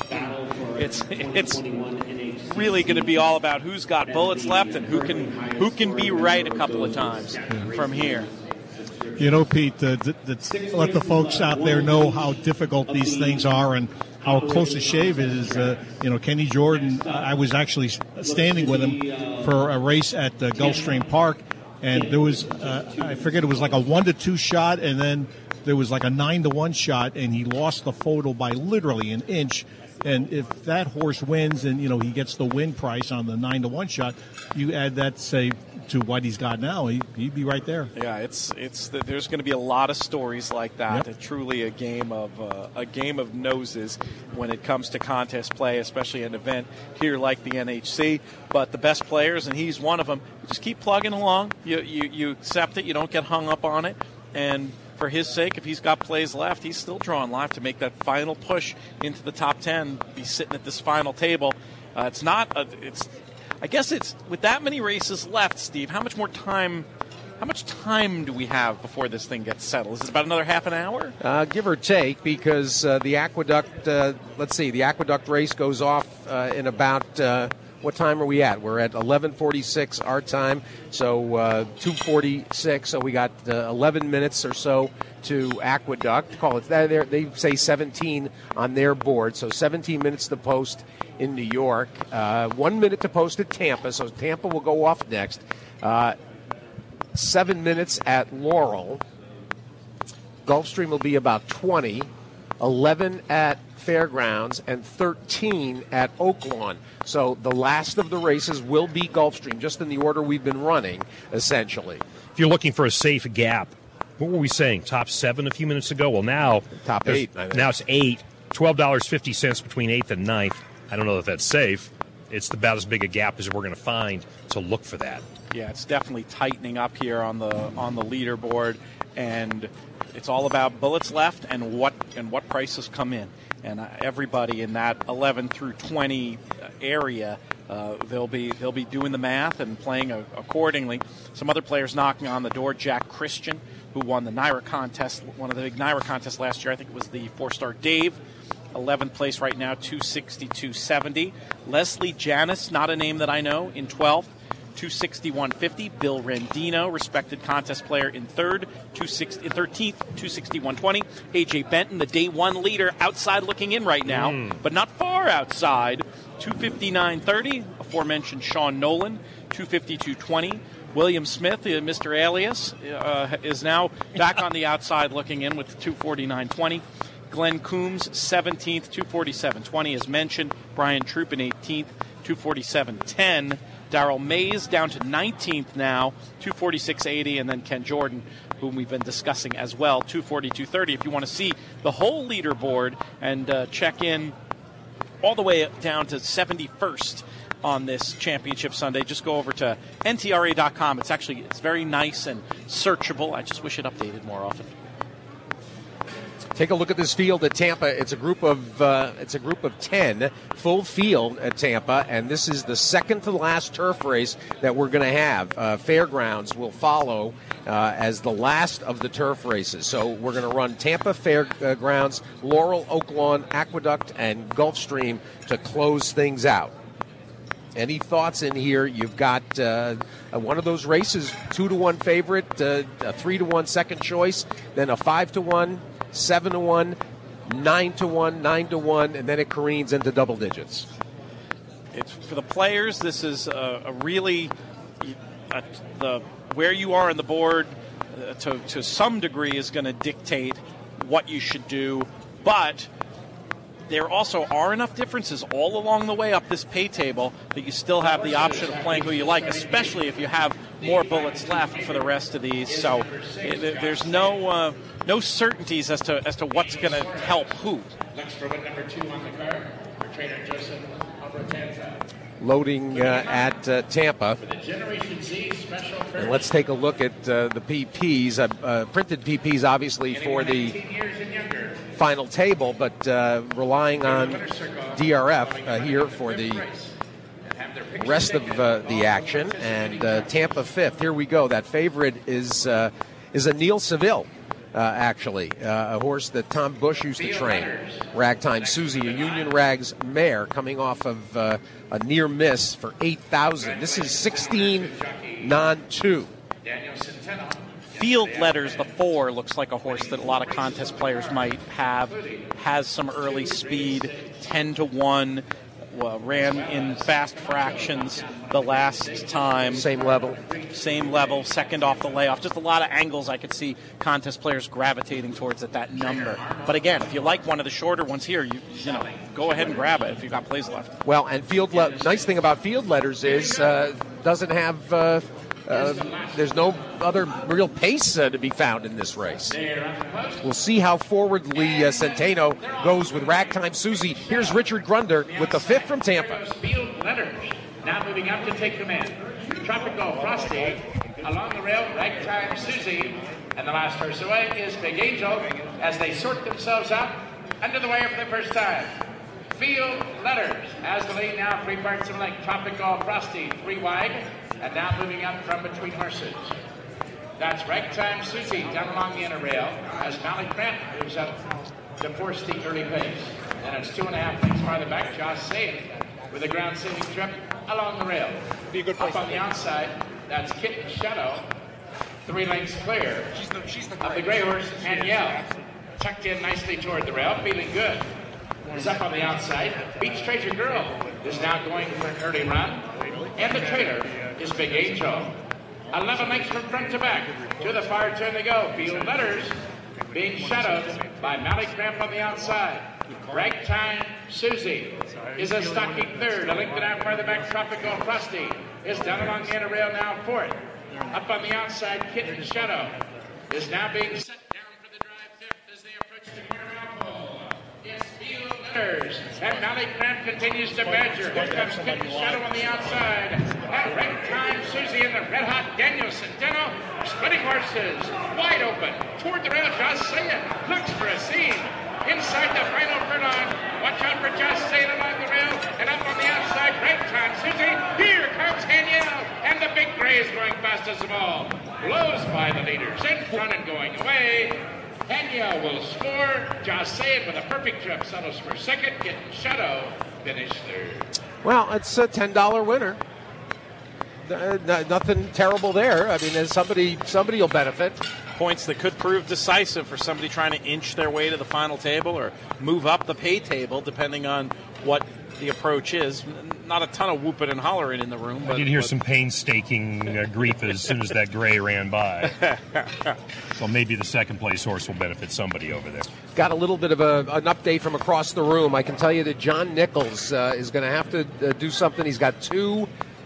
It's really going to be all about who's got bullets left and who can be right a couple of times from here. You know, Pete, let the folks out there know how difficult these things are and how close a shave it is. Kenny Jordan, I was actually standing with him for a race at Gulfstream Park, and there was, I forget, it was like a 1-2 shot, and then there was like a 9-1 shot, and he lost the photo by literally an inch. And if that horse wins and, he gets the win price on the 9-1 shot, you add that, say, to what he's got now, he'd be right there. Yeah, it's there's going to be a lot of stories like that. Yep. It's truly a game of noses when it comes to contest play, especially an event here like the NHC. But the best players, and he's one of them, just keep plugging along. You accept it. You don't get hung up on it. And for his sake, if he's got plays left, he's still drawing live to make that final push into the top 10, be sitting at this final table. I guess it's with that many races left, Steve, how much time do we have before this thing gets settled? Is it about another half an hour? Give or take, because the Aqueduct, the Aqueduct race goes off in about, what time are we at? We're at 11:46 our time, so 2:46, so we got 11 minutes or so to Aqueduct. Call it that. They say 17 on their board, so 17 minutes to post in New York, 1 minute to post at Tampa, so Tampa will go off next. 7 minutes at Laurel. Gulfstream will be about 20, 11 at Fairgrounds, and 13 at Oaklawn. So the last of the races will be Gulfstream, just in the order we've been running, essentially. If you're looking for a safe gap, what were we saying? Top 7 a few minutes ago? Well, now top 8. I think. Now it's 8. $12.50 between 8th and 9th. I don't know if that's safe. It's about as big a gap as we're going to find, so look for that. Yeah, it's definitely tightening up here on the leaderboard, and it's all about bullets left and what prices come in. And everybody in that 11 through 20 area, they'll be doing the math and playing accordingly. Some other players knocking on the door. Jack Christian, who won the NYRA contest, one of the big NYRA contests last year. I think it was the 4-star Dave. 11th place right now, 260-270. Leslie Janis, not a name that I know, in 12th. 261.50. Bill Rendino, respected contest player, in 13th, 261.20. AJ Benton, the day one leader, outside looking in right now, but not far outside. 259.30. Aforementioned Sean Nolan, 252.20. William Smith, Mr. Alias, is now back on the outside looking in with 249.20. Glenn Coombs, 17th, 247.20, as mentioned. Brian Troop in 18th, 247.10. Darrell Mays down to 19th now, 246.80, and then Ken Jordan, whom we've been discussing as well, 242.30. If you want to see the whole leaderboard and check in all the way down to 71st on this Championship Sunday, just go over to ntra.com. It's very nice and searchable. I just wish it updated more often. Take a look at this field at Tampa. It's a group of 10, full field at Tampa, and this is the second to last turf race that we're going to have. Fairgrounds will follow as the last of the turf races. So we're going to run Tampa, Fairgrounds, Laurel, Oaklawn, Aqueduct, and Gulfstream to close things out. Any thoughts in here? You've got one of those races, 2-1 favorite, a 3-1 second choice, then a 5-1. 7-1, 9-1, 9-1, and then it careens into double digits. It's for the players. This is a really where you are on the board to some degree is going to dictate what you should do, but there also are enough differences all along the way up this pay table that you still have the option of playing who you like, especially if you have more bullets left for the rest of these. So there's no certainties as to what's going to help who. Next for win number 2 on the card, for trainer Joseph Albertanza. Loading at Tampa. And let's take a look at the PPs. Printed PPs, obviously, for the final table, but relying on DRF here for the rest of the action. And Tampa 5th. Here we go. That favorite is a Neil Seville. Actually, a horse that Tom Bush used to train. Ragtime Susie, a Union Rags mare coming off of a near miss for 8,000. This is 16 non-2. Field Letters, the 4, looks like a horse that a lot of contest players might have. Has some early speed, 10-1. Ran in fast fractions the last time. Same level, second off the layoff. Just a lot of angles I could see contest players gravitating towards at that number. But again, if you like one of the shorter ones here, you know, go ahead and grab it if you've got plays left. Well, and nice thing about Field Letters is doesn't have there's no other real pace to be found in this race. We'll see how forwardly Centeno goes with Ragtime Susie. Here's Richard Grunder with the 5th from Tampa. Field Letters now moving up to take command. Tropical Frosty along the rail, Ragtime Susie, And the last horse away is Big Angel as they sort themselves out under the wire for the first time. Field Letters as the lead now, 3 parts of length. Tropical Frosty, 3 wide, and now moving up from between horses. That's Ragtime Susie down along the inner rail as Malik Grant moves up to force the early pace. And it's 2.5 lengths farther back. Josh Safe with a ground saving trip along the rail. Be a good place. Up on the outside, that's Kitten Shadow, 3 lengths clear of the gray horse Danielle. Tucked in nicely toward the rail, feeling good. Is up on the outside. Beach Treasure Girl is now going for an early run. And the trailer is Big Angel. 11 lengths from front to back. To the far turn they go. Field Letters being shadowed by Malik Cramp on the outside. Ragtime Susie is a stocking third. A length and a half farther back. Tropical Frosty is down along the inner rail now fourth. Up on the outside, Kitten Shadow is now being set down for the drive fifth as they approach the quarter pole. It's Field Letters, and Malik Cramp continues to badger. Here comes Kitten Shadow on the outside. And Ragtime Susie and the Red Hot Daniel Centeno, splitting horses, wide open. Toward the rail, Josh Sayed looks for a seam. Inside the final furlong, watch out for Josh Sayed along the rail, and up on the outside, Ragtime Susie. Here comes Danielle, and the big gray is going fastest of all. Blows by the leaders in front and going away. Danielle will score. Josh Sayed with a perfect trip settles for second. Kitten Shadow finished third. Well, it's a $10 winner. Nothing terrible there. I mean, somebody will benefit. Points that could prove decisive for somebody trying to inch their way to the final table or move up the pay table, depending on what the approach is. Not a ton of whooping and hollering in the room. I did hear some painstaking grief as soon as that gray ran by. So maybe the second place horse will benefit somebody over there. Got a little bit of an update from across the room. I can tell you that John Nichols is going to have to do something. He's got 2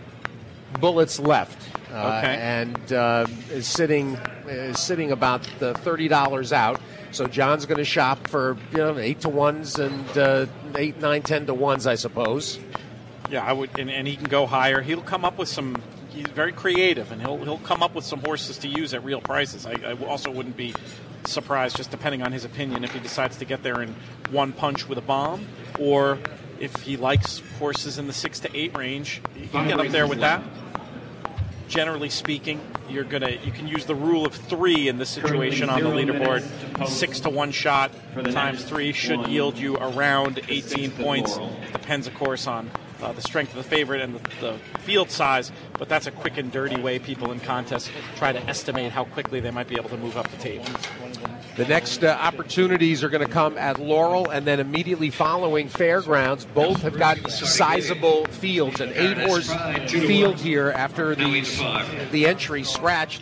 bullets left. And is sitting about $30 out. So John's going to shop for 8 to 1s and 8, 9, 10 to 1s, I suppose. Yeah, I would, and he can go higher. He'll come up with some. He's very creative, and he'll come up with some horses to use at real prices. I also wouldn't be surprised, just depending on his opinion, if he decides to get there in one punch with a bomb, or if he likes horses in the 6 to 8 range, he can get up there with that. Generally speaking, you can use the rule of 3 in this situation on the leaderboard. 6 to 1 shot times 3 should yield you around 18 points. Depends, of course, on the strength of the favorite and the field size, but that's a quick and dirty way people in contests try to estimate how quickly they might be able to move up the table. The next opportunities are going to come at Laurel and then immediately following Fairgrounds. Both have got sizable fields, an 8-horse field here after the entry scratched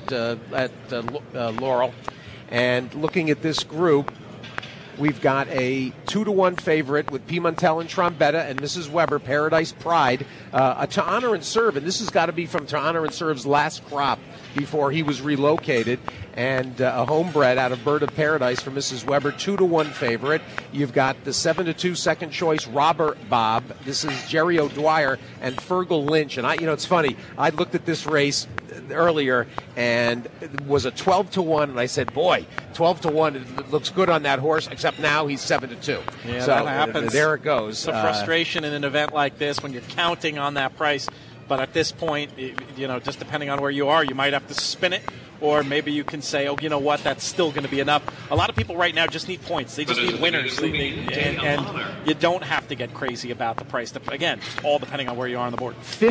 at Laurel. And looking at this group, we've got a 2 to 1 favorite with Pimentel and Trombetta and Mrs. Weber, Paradise Pride, a To Honor and Serve, and this has got to be from To Honor and Serve's last crop before he was relocated, and a homebred out of Bird of Paradise for Mrs. Weber, 2 to 1 favorite. You've got the 7 to 2 second choice Robert Bob. This is Jerry O'Dwyer and Fergal Lynch, and it's funny. I looked at this race earlier and it was a 12 to 1, and I said, boy, 12 to 1, it looks good on that horse, except now he's 7 to 2. Yeah, so that happens. There it goes. It's a frustration in an event like this when you're counting on that price. But at this point, just depending on where you are, you might have to spin it, or maybe you can say, oh, you know what, that's still going to be enough. A lot of people right now just need points. They just need winners. And you don't have to get crazy about the price. Again, just all depending on where you are on the board.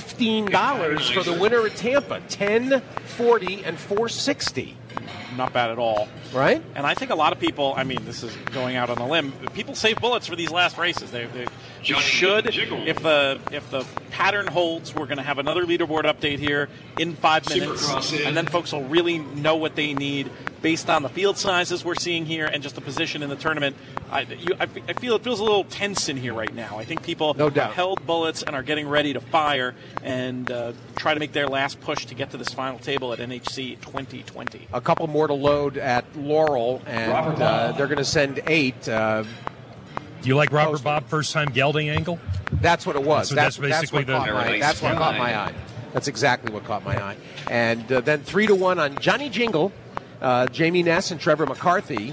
$15 for the winner at Tampa, $10, $40, and $460. Not bad at all. Right? And I think a lot of people, this is going out on a limb, people save bullets for these last races. They should. If the pattern holds, we're going to have another leaderboard update here in 5 minutes. And then folks will really know what they need based on the field sizes we're seeing here and just the position in the tournament. I feel it feels a little tense in here right now. I think people have held bullets and are getting ready to fire and try to make their last push to get to this final table at NHC 2020. A couple more to load at Laurel, and they're going to send 8. Do you like Robert Bob first-time gelding angle? That's what it was. That's basically that's what caught my eye. That's exactly what caught my eye. And then 3 to 1 on Johnny Jingle Jamie Ness and Trevor McCarthy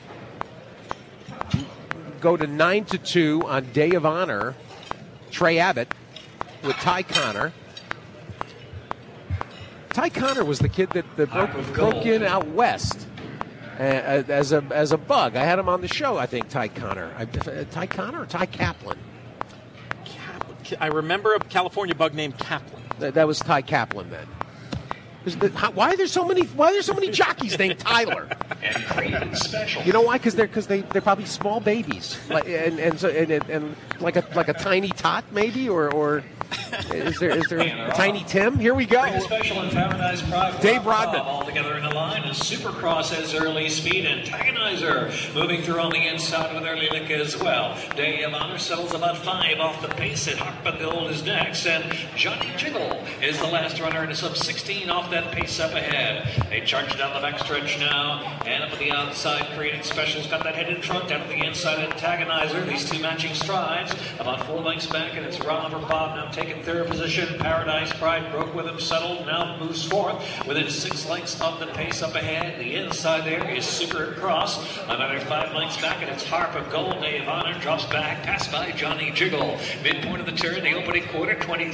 go to 9-2 on Day of Honor. Trey Abbott with Ty Connor. Ty Connor was the kid that broke in out west as a bug. I had him on the show, I think, Ty Connor. Ty Connor or Ty Kaplan? I remember a California bug named Kaplan. That was Ty Kaplan then. Why are there so many jockeys named Tyler? You know why? Because they're probably small babies, and like a tiny tot maybe, or is there a Tiny Tim? Here we go. Special in Paradise Pride. Dave Rodman. All together in the line. And Supercross has early speed. Antagonizer moving through on the inside with early lick as well. Day of Honor settles about 5 off the pace. And Harpagold is next. And Johnny Jiggle is the last runner in a sub 16 off that pace up ahead. They charge down the backstretch now. And up on the outside, Created Special's got that head in front. Down to the inside, Antagonizer. These two matching strides. About 4 lengths back. And it's Robert Bob now taking third position. Paradise Pride broke with him, settled, now moves fourth within 6 lengths of the pace up ahead. The inside there is Supercross, another 5 lengths back, and it's Harpagold. Day of Honor drops back, passed by Johnny Jiggle. Midpoint of the turn, the opening quarter,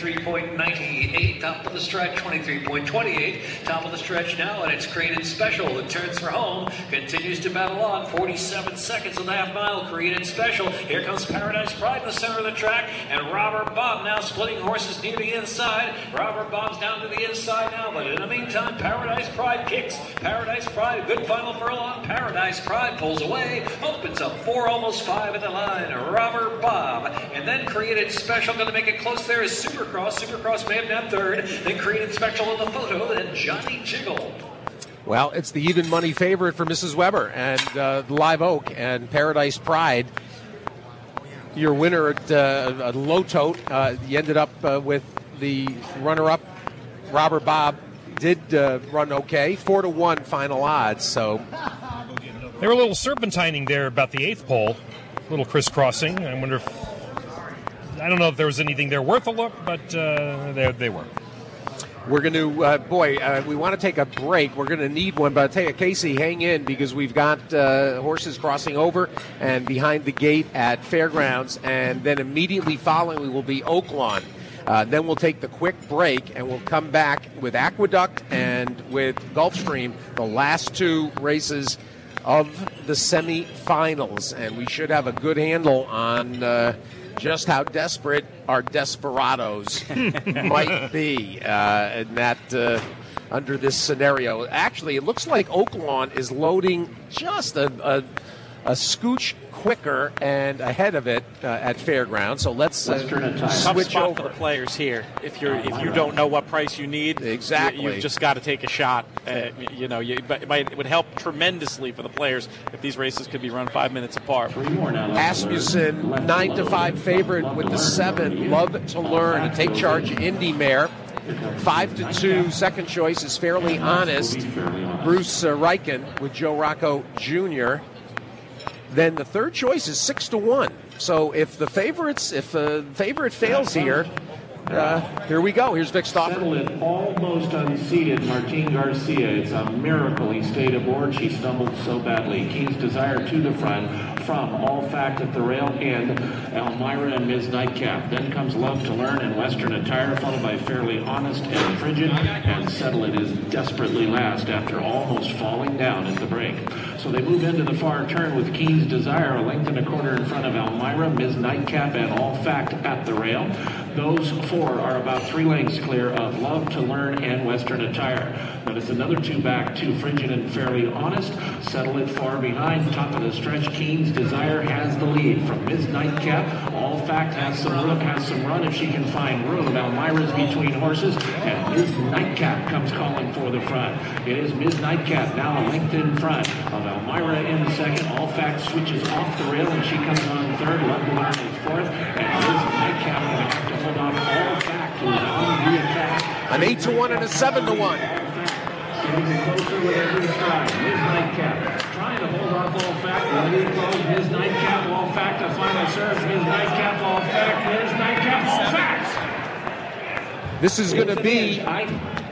23.98. Top of the stretch, 23.28. Top of the stretch now, and it's Created Special. The turns for home, continues to battle on. 47 seconds on the half mile. Created Special. Here comes Paradise Pride in the center of the track, and Robert Bob now splitting horses near the inside. Robert Bob's down to the inside now, but in the meantime, Paradise Pride kicks. Paradise Pride, a good final furlong. Paradise Pride pulls away, opens up 4, almost 5 in the line. Robert Bob, and then Created Special going to make it close there is Supercross. Supercross may have nabbed third. Then Created Special in the photo, then Johnny Jiggle. Well, it's the even money favorite for Mrs. Weber and Live Oak and Paradise Pride. Your winner at a low tote, you ended up with the runner-up, Robert Bob, did run okay. 4-1 final odds, so. They were a little serpentining there about the 8th pole, a little crisscrossing. I wonder if, I don't know if there was anything there worth a look, but they were. We're going to, we want to take a break. We're going to need one, but I'll tell you, Casey, hang in because we've got horses crossing over and behind the gate at Fairgrounds, and then immediately following will be Oaklawn. Then we'll take the quick break, and we'll come back with Aqueduct and with Gulfstream, the last 2 races of the semifinals, and we should have a good handle on just how desperate our desperados might be under this scenario. Actually, it looks like Oaklawn is loading just a scooch quicker and ahead of it at Fairgrounds. So let's switch over. For the players here. If you don't know what price you need, exactly, you've just got to take a shot. It would help tremendously for the players if these races could be run 5 minutes apart. Asmussen 9-5 favorite with the 7. Love to Learn, a Take Charge Indy mare. 5-2. Second choice is Fairly Honest. Bruce Reichen with Joe Rocco Jr. Then the third choice is 6-1. So if the favorite fails here, here we go. Here's Vic Stoffer. Almost unseated Martine Garcia. It's a miracle he stayed aboard. She stumbled so badly. Keen's Desire to the front from All Fact at the rail and Elmira and Ms. Nightcap. Then comes Love to Learn and Western Attire, followed by Fairly Honest and Frigid, and Settle It is desperately last after almost falling down at the break. So they move into the far turn with Keen's Desire, a length and a quarter in front of Elmira, Ms. Nightcap, and All Fact at the rail. Those 4 are about 3 lengths clear of Love to Learn and Western Attire. Notice another 2 back to Frigid and Fairly Honest. Settle It far behind. Top of the stretch, Keen's Desire has the lead from Ms. Nightcap. All Fact has some run if she can find room. Elmira's between horses, and Ms. Nightcap comes calling for the front. It is Ms. Nightcap now a length in front of Elmira in the second. All Fact switches off the rail, and she comes on third. Love to Learn is fourth, and Ms. Nightcap going to have to hold off All Fact, who is on the attack. An 8-1 and a 7-1. Getting closer with every stride. Ms. Nightcap trying to hold off All Fact. Really close. Ms. Nightcap, All Fact, a final serve. Ms. Nightcap, All Fact. Ms. Nightcap, All Fact. This is going to be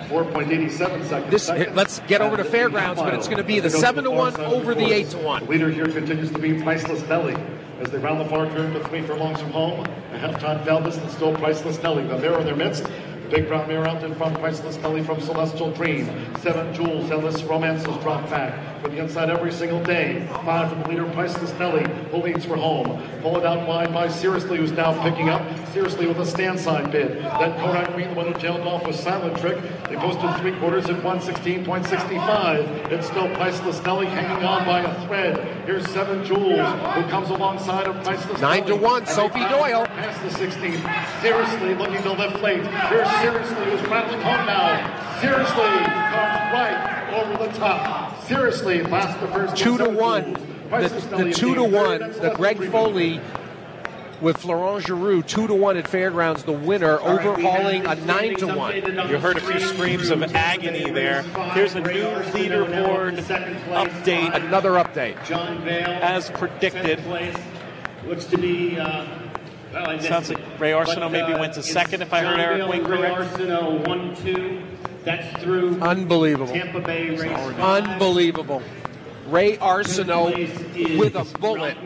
4.87 seconds. Let's get over to Fairgrounds, but it's going to be the 7-1 over the 8-1. The leader here continues to be Priceless Nelly. As they round the far turn to 3 furlongs from home, a half-time fell distance, still Priceless Nelly. The mirror in their midst. Big brown mirror out in front, Priceless Nelly from Celestial Dream. 7 Jewels, Endless Romances drop back. For the inside every single day. 5 from the leader, Priceless Nelly, who leads for home. Followed out wide by Seriously, who's now picking up. Seriously with a stand side bid. Then Kodak Green, the one who tailed off with Silent Trick. They posted 3/4 at 116.65. It's still Priceless Nelly hanging on by a thread. Here's 7 Jewels, who comes alongside of Priceless Nelly. 9-1, Sophie Doyle. Past the 16. Seriously looking to lift late. Here's Seriously, who's rattling home now. Seriously comes right over the top. Seriously past the first 2-1. The 2-1. The Greg Foley with Florent Giroux, 2-1 at Fairgrounds. The winner overhauling a 9-1. You heard a few screams of agony there. Here's a new leaderboard update. Another update. John Vale, as predicted. Looks to be. Sounds like Ray Arsenault maybe went to second, if I heard Eric Wing correct. Ray Arsenault 1-2. That's through Unbelievable. Tampa Bay race. Unbelievable. Ray Arsenault with a bullet.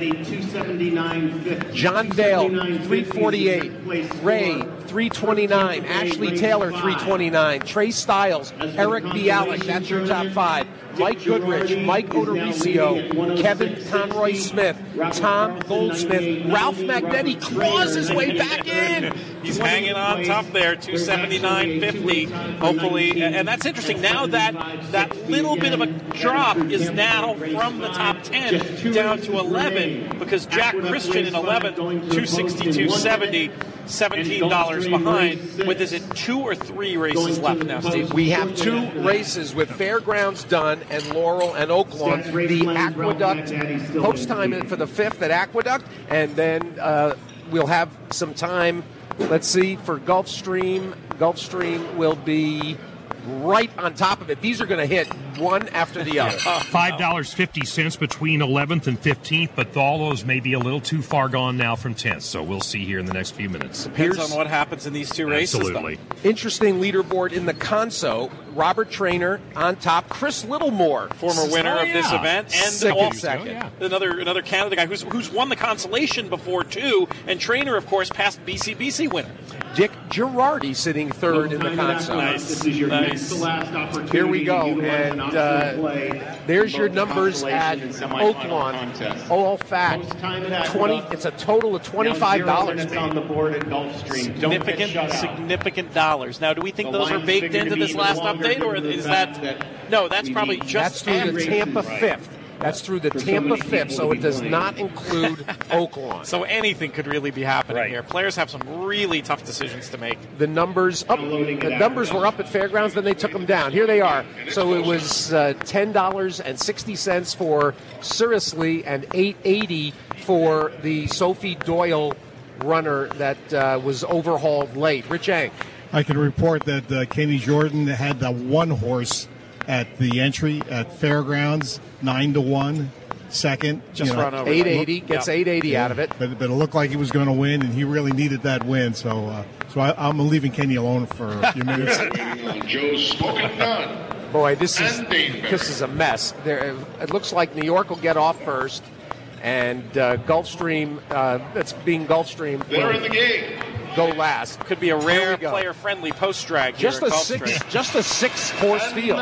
John Vale, 348. Ray, 329. Ashley Taylor, 329. Trey Styles, Eric Bialik, that's your top 5. Mike Goodrich, Mike Odorizio, Kevin Conroy Smith, Tom Goldsmith, Ralph Magnetti claws his way back in. He's hanging on tough there, 279.50. Hopefully, and that's interesting. Now that little bit of a drop is now from the top 10 down to 11 because Jack Christian in 11th, 262.70. $17 behind. With is it 2 or 3 races left now, Steve? We have 2 races with Fairgrounds done and Laurel and Oaklawn. The Aqueduct post time for the 5th at Aqueduct, and then we'll have some time. Let's see for Gulfstream. Gulfstream will be right on top of it. These are going to hit one after the other. $5.50 between 11th and 15th, but all those may be a little too far gone now from 10th, so we'll see here in the next few minutes. Depends on what happens in these 2 races. Absolutely. Interesting leaderboard in the Conso. Robert Trainer on top. Chris Littlemore, former winner of this event, and second. Another Canada guy who's won the consolation before too, and Trainer, of course, past BCBC winner. Dick Girardi sitting 3rd in the Conso. Nice. Here we go, and there's your numbers at Oaklawn. All fact, 20. It's a total of $25 on the board at Gulfstream. Significant dollars. Now, do we think those are baked into this last update, or is that? No, that's probably just that's through the Tampa 5th. That's through the Tampa 5th, so it does not include Oaklawn. So anything could really be happening here. Players have some really tough decisions to make. The numbers were up at Fairgrounds, then they took them down. Here they are. So it was $10.60 for Seriously and $8.80 for the Sophie Doyle runner that was overhauled late. Rich Eng. I can report that Kenny Jordan had the one horse at the entry at Fairgrounds, 9-1. Second, just run over 880, gets 880 out of it. But it looked like he was going to win, and he really needed that win. So, I'm leaving Kenny alone for a few minutes. Joe's Smoking Gun. Boy, this is a mess. It looks like New York will get off first, and Gulfstream, that's being Gulfstream. They're in the game. Go last. Could be a rare player-friendly post-drag here just a 6-horse field.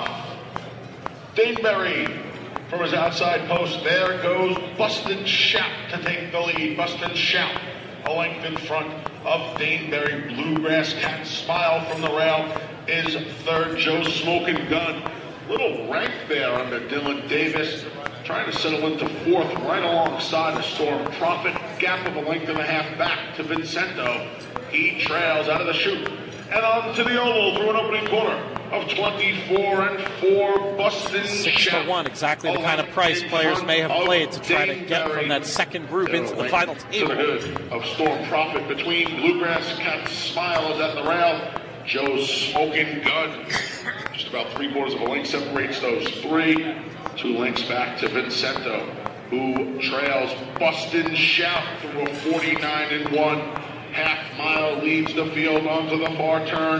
Daneberry from his outside post. There goes Bustin' Shout to take the lead. Bustin' Shout a length in front of Daneberry. Bluegrass Cat Smile from the rail is 3rd. Joe Smoking Gun. Little rank there under Dylan Davis. Trying to settle into 4th right alongside the Storm Prophet. Gap of a length and a half back to Vincento. He trails out of the chute and on to the oval through an opening quarter of 24-4. Bustin' Shout. 6-1, exactly the kind of price players may have played to try to get from that second group into the final table. To the good of Storm Prophet between Bluegrass Cat Smile is at the rail. Joe's Smoking Gun. Just about 3/4 of a length separates those 3. 2 lengths back to Vincento, who trails Bustin' Shout through a 49-1. Half mile leads the field onto the far turn.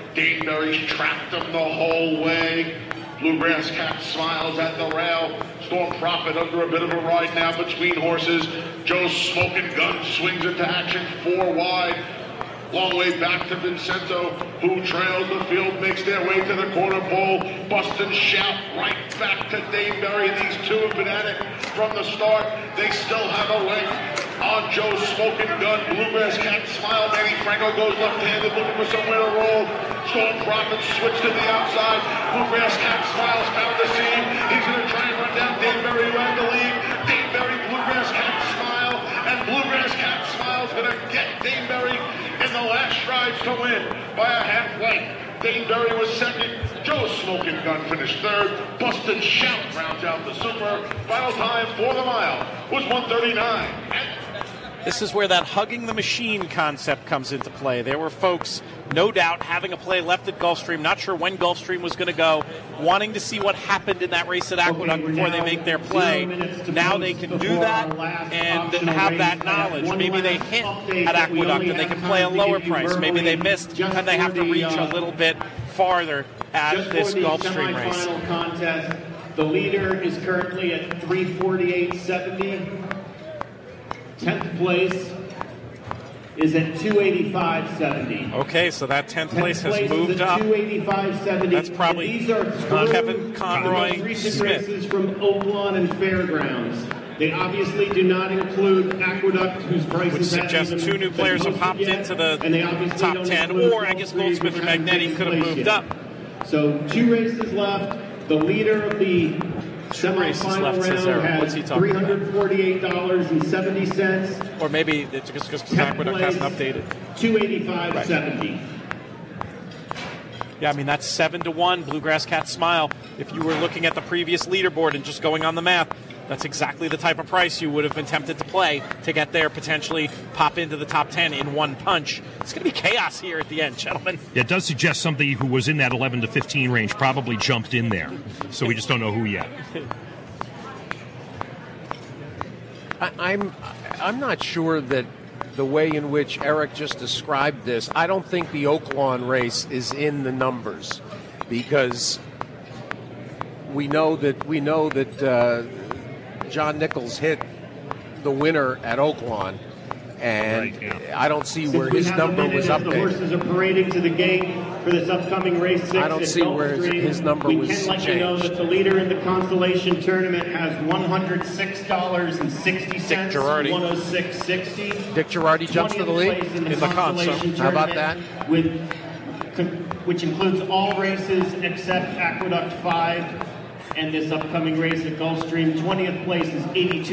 Daneberry's trapped him the whole way. Bluegrass Cat smiles at the rail. Storm Prophet under a bit of a ride now between horses. Joe's Smoking Gun swings into action 4 wide. Long way back to Vincento, who trails the field, makes their way to the quarter pole. Bust and Shout right back to Daneberry. These two have been at it from the start. They still have a link on Joe's Smoking Gun. Bluegrass Cat smile. Manny Franco goes left-handed, looking for somewhere to roll. Storm Prophet switched to the outside. Bluegrass Cat smiles found the seam. He's going to try and run down Daneberry, who had the lead. Daneberry, Bluegrass Cat smile, and Bluegrass Cat smile's going to get Daneberry in the last strides to win by a half length. Daneberry was second. Joe Smoking Gun finished third. Bust and Shout rounds out the super. Final time for the mile was 1:39. This is where that hugging the machine concept comes into play. There were folks, no doubt, having a play left at Gulfstream, not sure when Gulfstream was going to go, wanting to see what happened in that race at Aqueduct before they make their play. Now they can do that and have that knowledge. Maybe they hit at Aqueduct and they can play a lower price. Maybe they missed and they have to reach a little bit farther at this Gulfstream race. Contest, the leader is currently at 348.70. 10th place is at 285.70. Okay, so that 10th place has moved up. 285.70. That's probably these are Kevin Conroy Smith. Races from Oaklawn and Fairgrounds. They obviously do not include Aqueduct, whose price would suggest 2 new players have hopped into the top 10, or I guess Goldsmith or Magnetti could have moved up. So 2 races left. The leader of the semi-final round had $348.70. Or maybe it's just because Aqueduct hasn't updated. 285.70. Yeah, I mean, that's 7-1, Bluegrass Cat Smile. If you were looking at the previous leaderboard and just going on the math, that's exactly the type of price you would have been tempted to play to get there, potentially pop into the top 10 in one punch. It's going to be chaos here at the end, gentlemen. It does suggest somebody who was in that 11 to 15 range probably jumped in there. So we just don't know who yet. I'm not sure that the way in which Eric just described this, I don't think the Oaklawn race is in the numbers, because we know that John Nichols hit the winner at Oaklawn, and I don't see where his number was updated. The horses are parading to the gate for this upcoming race 6. I don't see where his number was changed. We can let you know that the leader in the Constellation Tournament has $106.60. Dick Girardi. 106.60. Dick Girardi jumps for the lead in the Constellation How about that? Which includes all races except Aqueduct 5. And this upcoming race at Gulfstream, 20th place is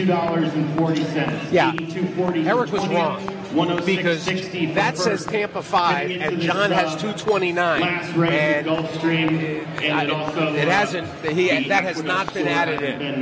$82.40. Yeah, $82.40. Eric was wrong, because that says Tampa 5 and John has 229. Last race at Gulfstream, it hasn't. That has not been added in.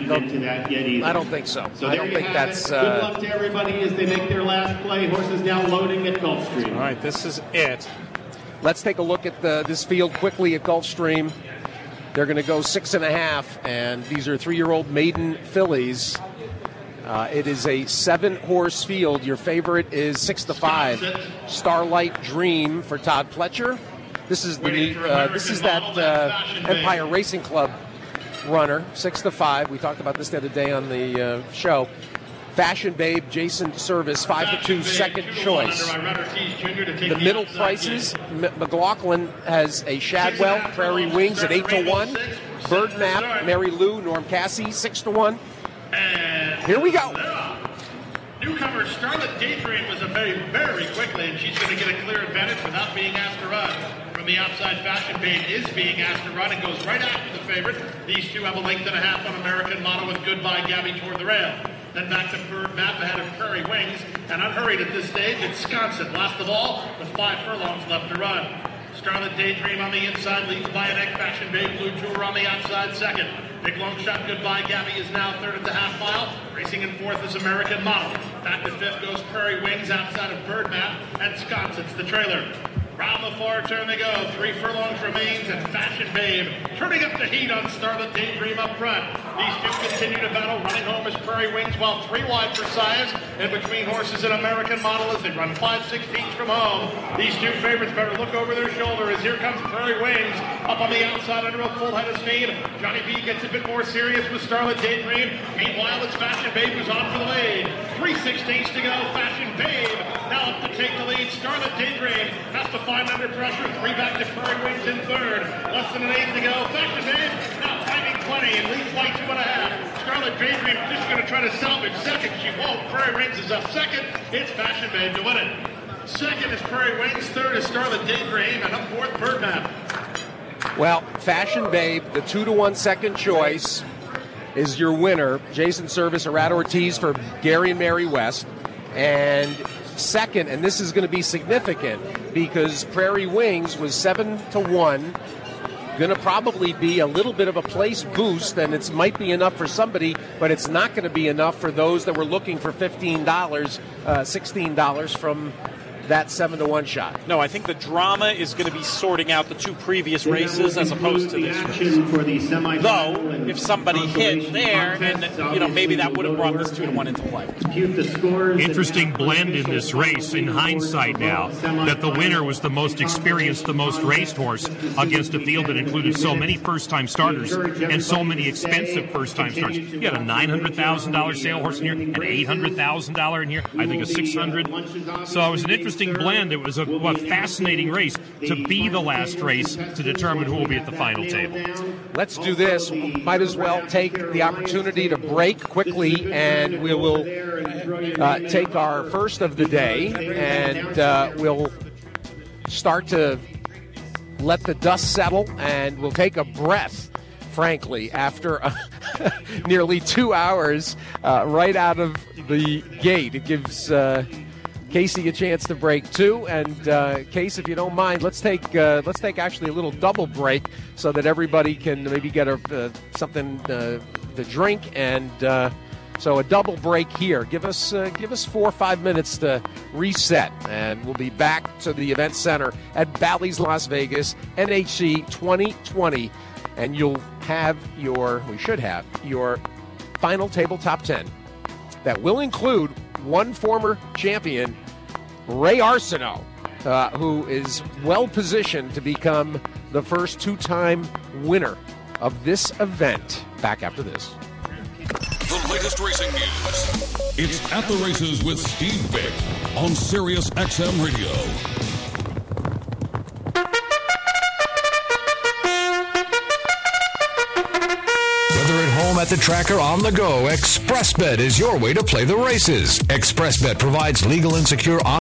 I don't think so. I don't think that's. Good luck to everybody as they make their last play. Horses now loading at Gulfstream. All right, this is it. Let's take a look at this field quickly at Gulfstream. They're going to go 6.5, and these are 3-year-old maiden fillies. It is a 7-horse field. Your favorite is 6-5, Starlight Dream for Todd Pletcher. This is that Empire Racing Club runner, 6-5. We talked about this the other day on the show. Fashion Babe, Jason Service, 5-2, second choice. The middle prices, McLaughlin has a Shadwell, Prairie Wings at 8-1. Bird Map, Mary Lou, Norm Cassie, 6-1. Here we go. Newcomer Starlet Daydream was a very quickly, and she's going to get a clear advantage without being asked to run. From the outside, Fashion Babe is being asked to run and goes right after the favorite. These two have a length and a half on American Model with Goodbye Gabby toward the rail. Then back to Bird Map ahead of Prairie Wings, and unhurried at this stage, it's Wisconsin. Last of all, with 5 furlongs left to run. Starlet Daydream on the inside leads by an egg. Fashion Babe, Blue Jewel on the outside second. Big long shot Goodbye Gabby is now third at the half mile. Racing in fourth is American Model. Back to fifth goes Prairie Wings outside of Bird Map, and Wisconsin's the trailer. Round the far turn they go. 3 furlongs remains, and Fashion Babe Turning up the heat on Starlit Daydream up front. These two continue to battle. Running home is Prairie Wings, while 3 wide for Sias. In between horses, an American Model as they run 5/16 from home. These two favorites better look over their shoulder as here comes Prairie Wings up on the outside under a full head of steam. Johnny B gets a bit more serious with Starlit Daydream. Meanwhile, it's Fashion Babe who's on for the lead. 3/16 to go. Fashion Babe now up to take the lead. Starlit Daydream has to find under pressure. 3 back to Prairie Wings in third. Less than an 8 to go. Fashion Babe now finding plenty and leads by 2.5. Starlit Daydream just going to try to salvage second. She won't. Prairie Wings is up second. It's Fashion Babe to win it. Second is Prairie Wings. Third is Starlit Daydream. And up fourth, Birdman. Well, Fashion Babe, the 2-1 second choice, is your winner. Jason Service, Arad Ortiz for Gary and Mary West. And second, and this is going to be significant because Prairie Wings was 7-1. Going to probably be a little bit of a place boost, and it might be enough for somebody, but it's not going to be enough for those that were looking for $15, $16 from that 7-1 shot. No, I think the drama is going to be sorting out the 2 previous races as opposed to this race. Though, if somebody hit there, and maybe that would have brought this 2-1 into play. Interesting blend in this race, in hindsight now, that the winner was the most experienced, the most raced horse against a field that included so many first-time starters and so many expensive first-time starters. You had a $900,000 sale horse in here, an $800,000 in here, I think a $600,000. So it was an interesting blend. It was a fascinating race to be the last race to determine who will be at the final table. Let's do this. Might as well take the opportunity to break quickly, and we will take our first of the day, and we'll start to let the dust settle, and we'll take a breath, frankly, after nearly 2 hours right out of the gate. It gives Casey a chance to break too, and Case, if you don't mind, let's take actually a little double break so that everybody can maybe get something to drink, and so a double break here. Give us 4 or 5 minutes to reset, and we'll be back to the event center at Bally's Las Vegas, NHC 2020, and we should have your final table top 10 that will include one former champion, Ray Arsenault, who is well positioned to become the first 2-time winner of this event. Back after this. The latest racing news. It's At the Races with Steve Vick on Sirius XM Radio. At the track or on the go, ExpressBet is your way to play the races. ExpressBet provides legal and secure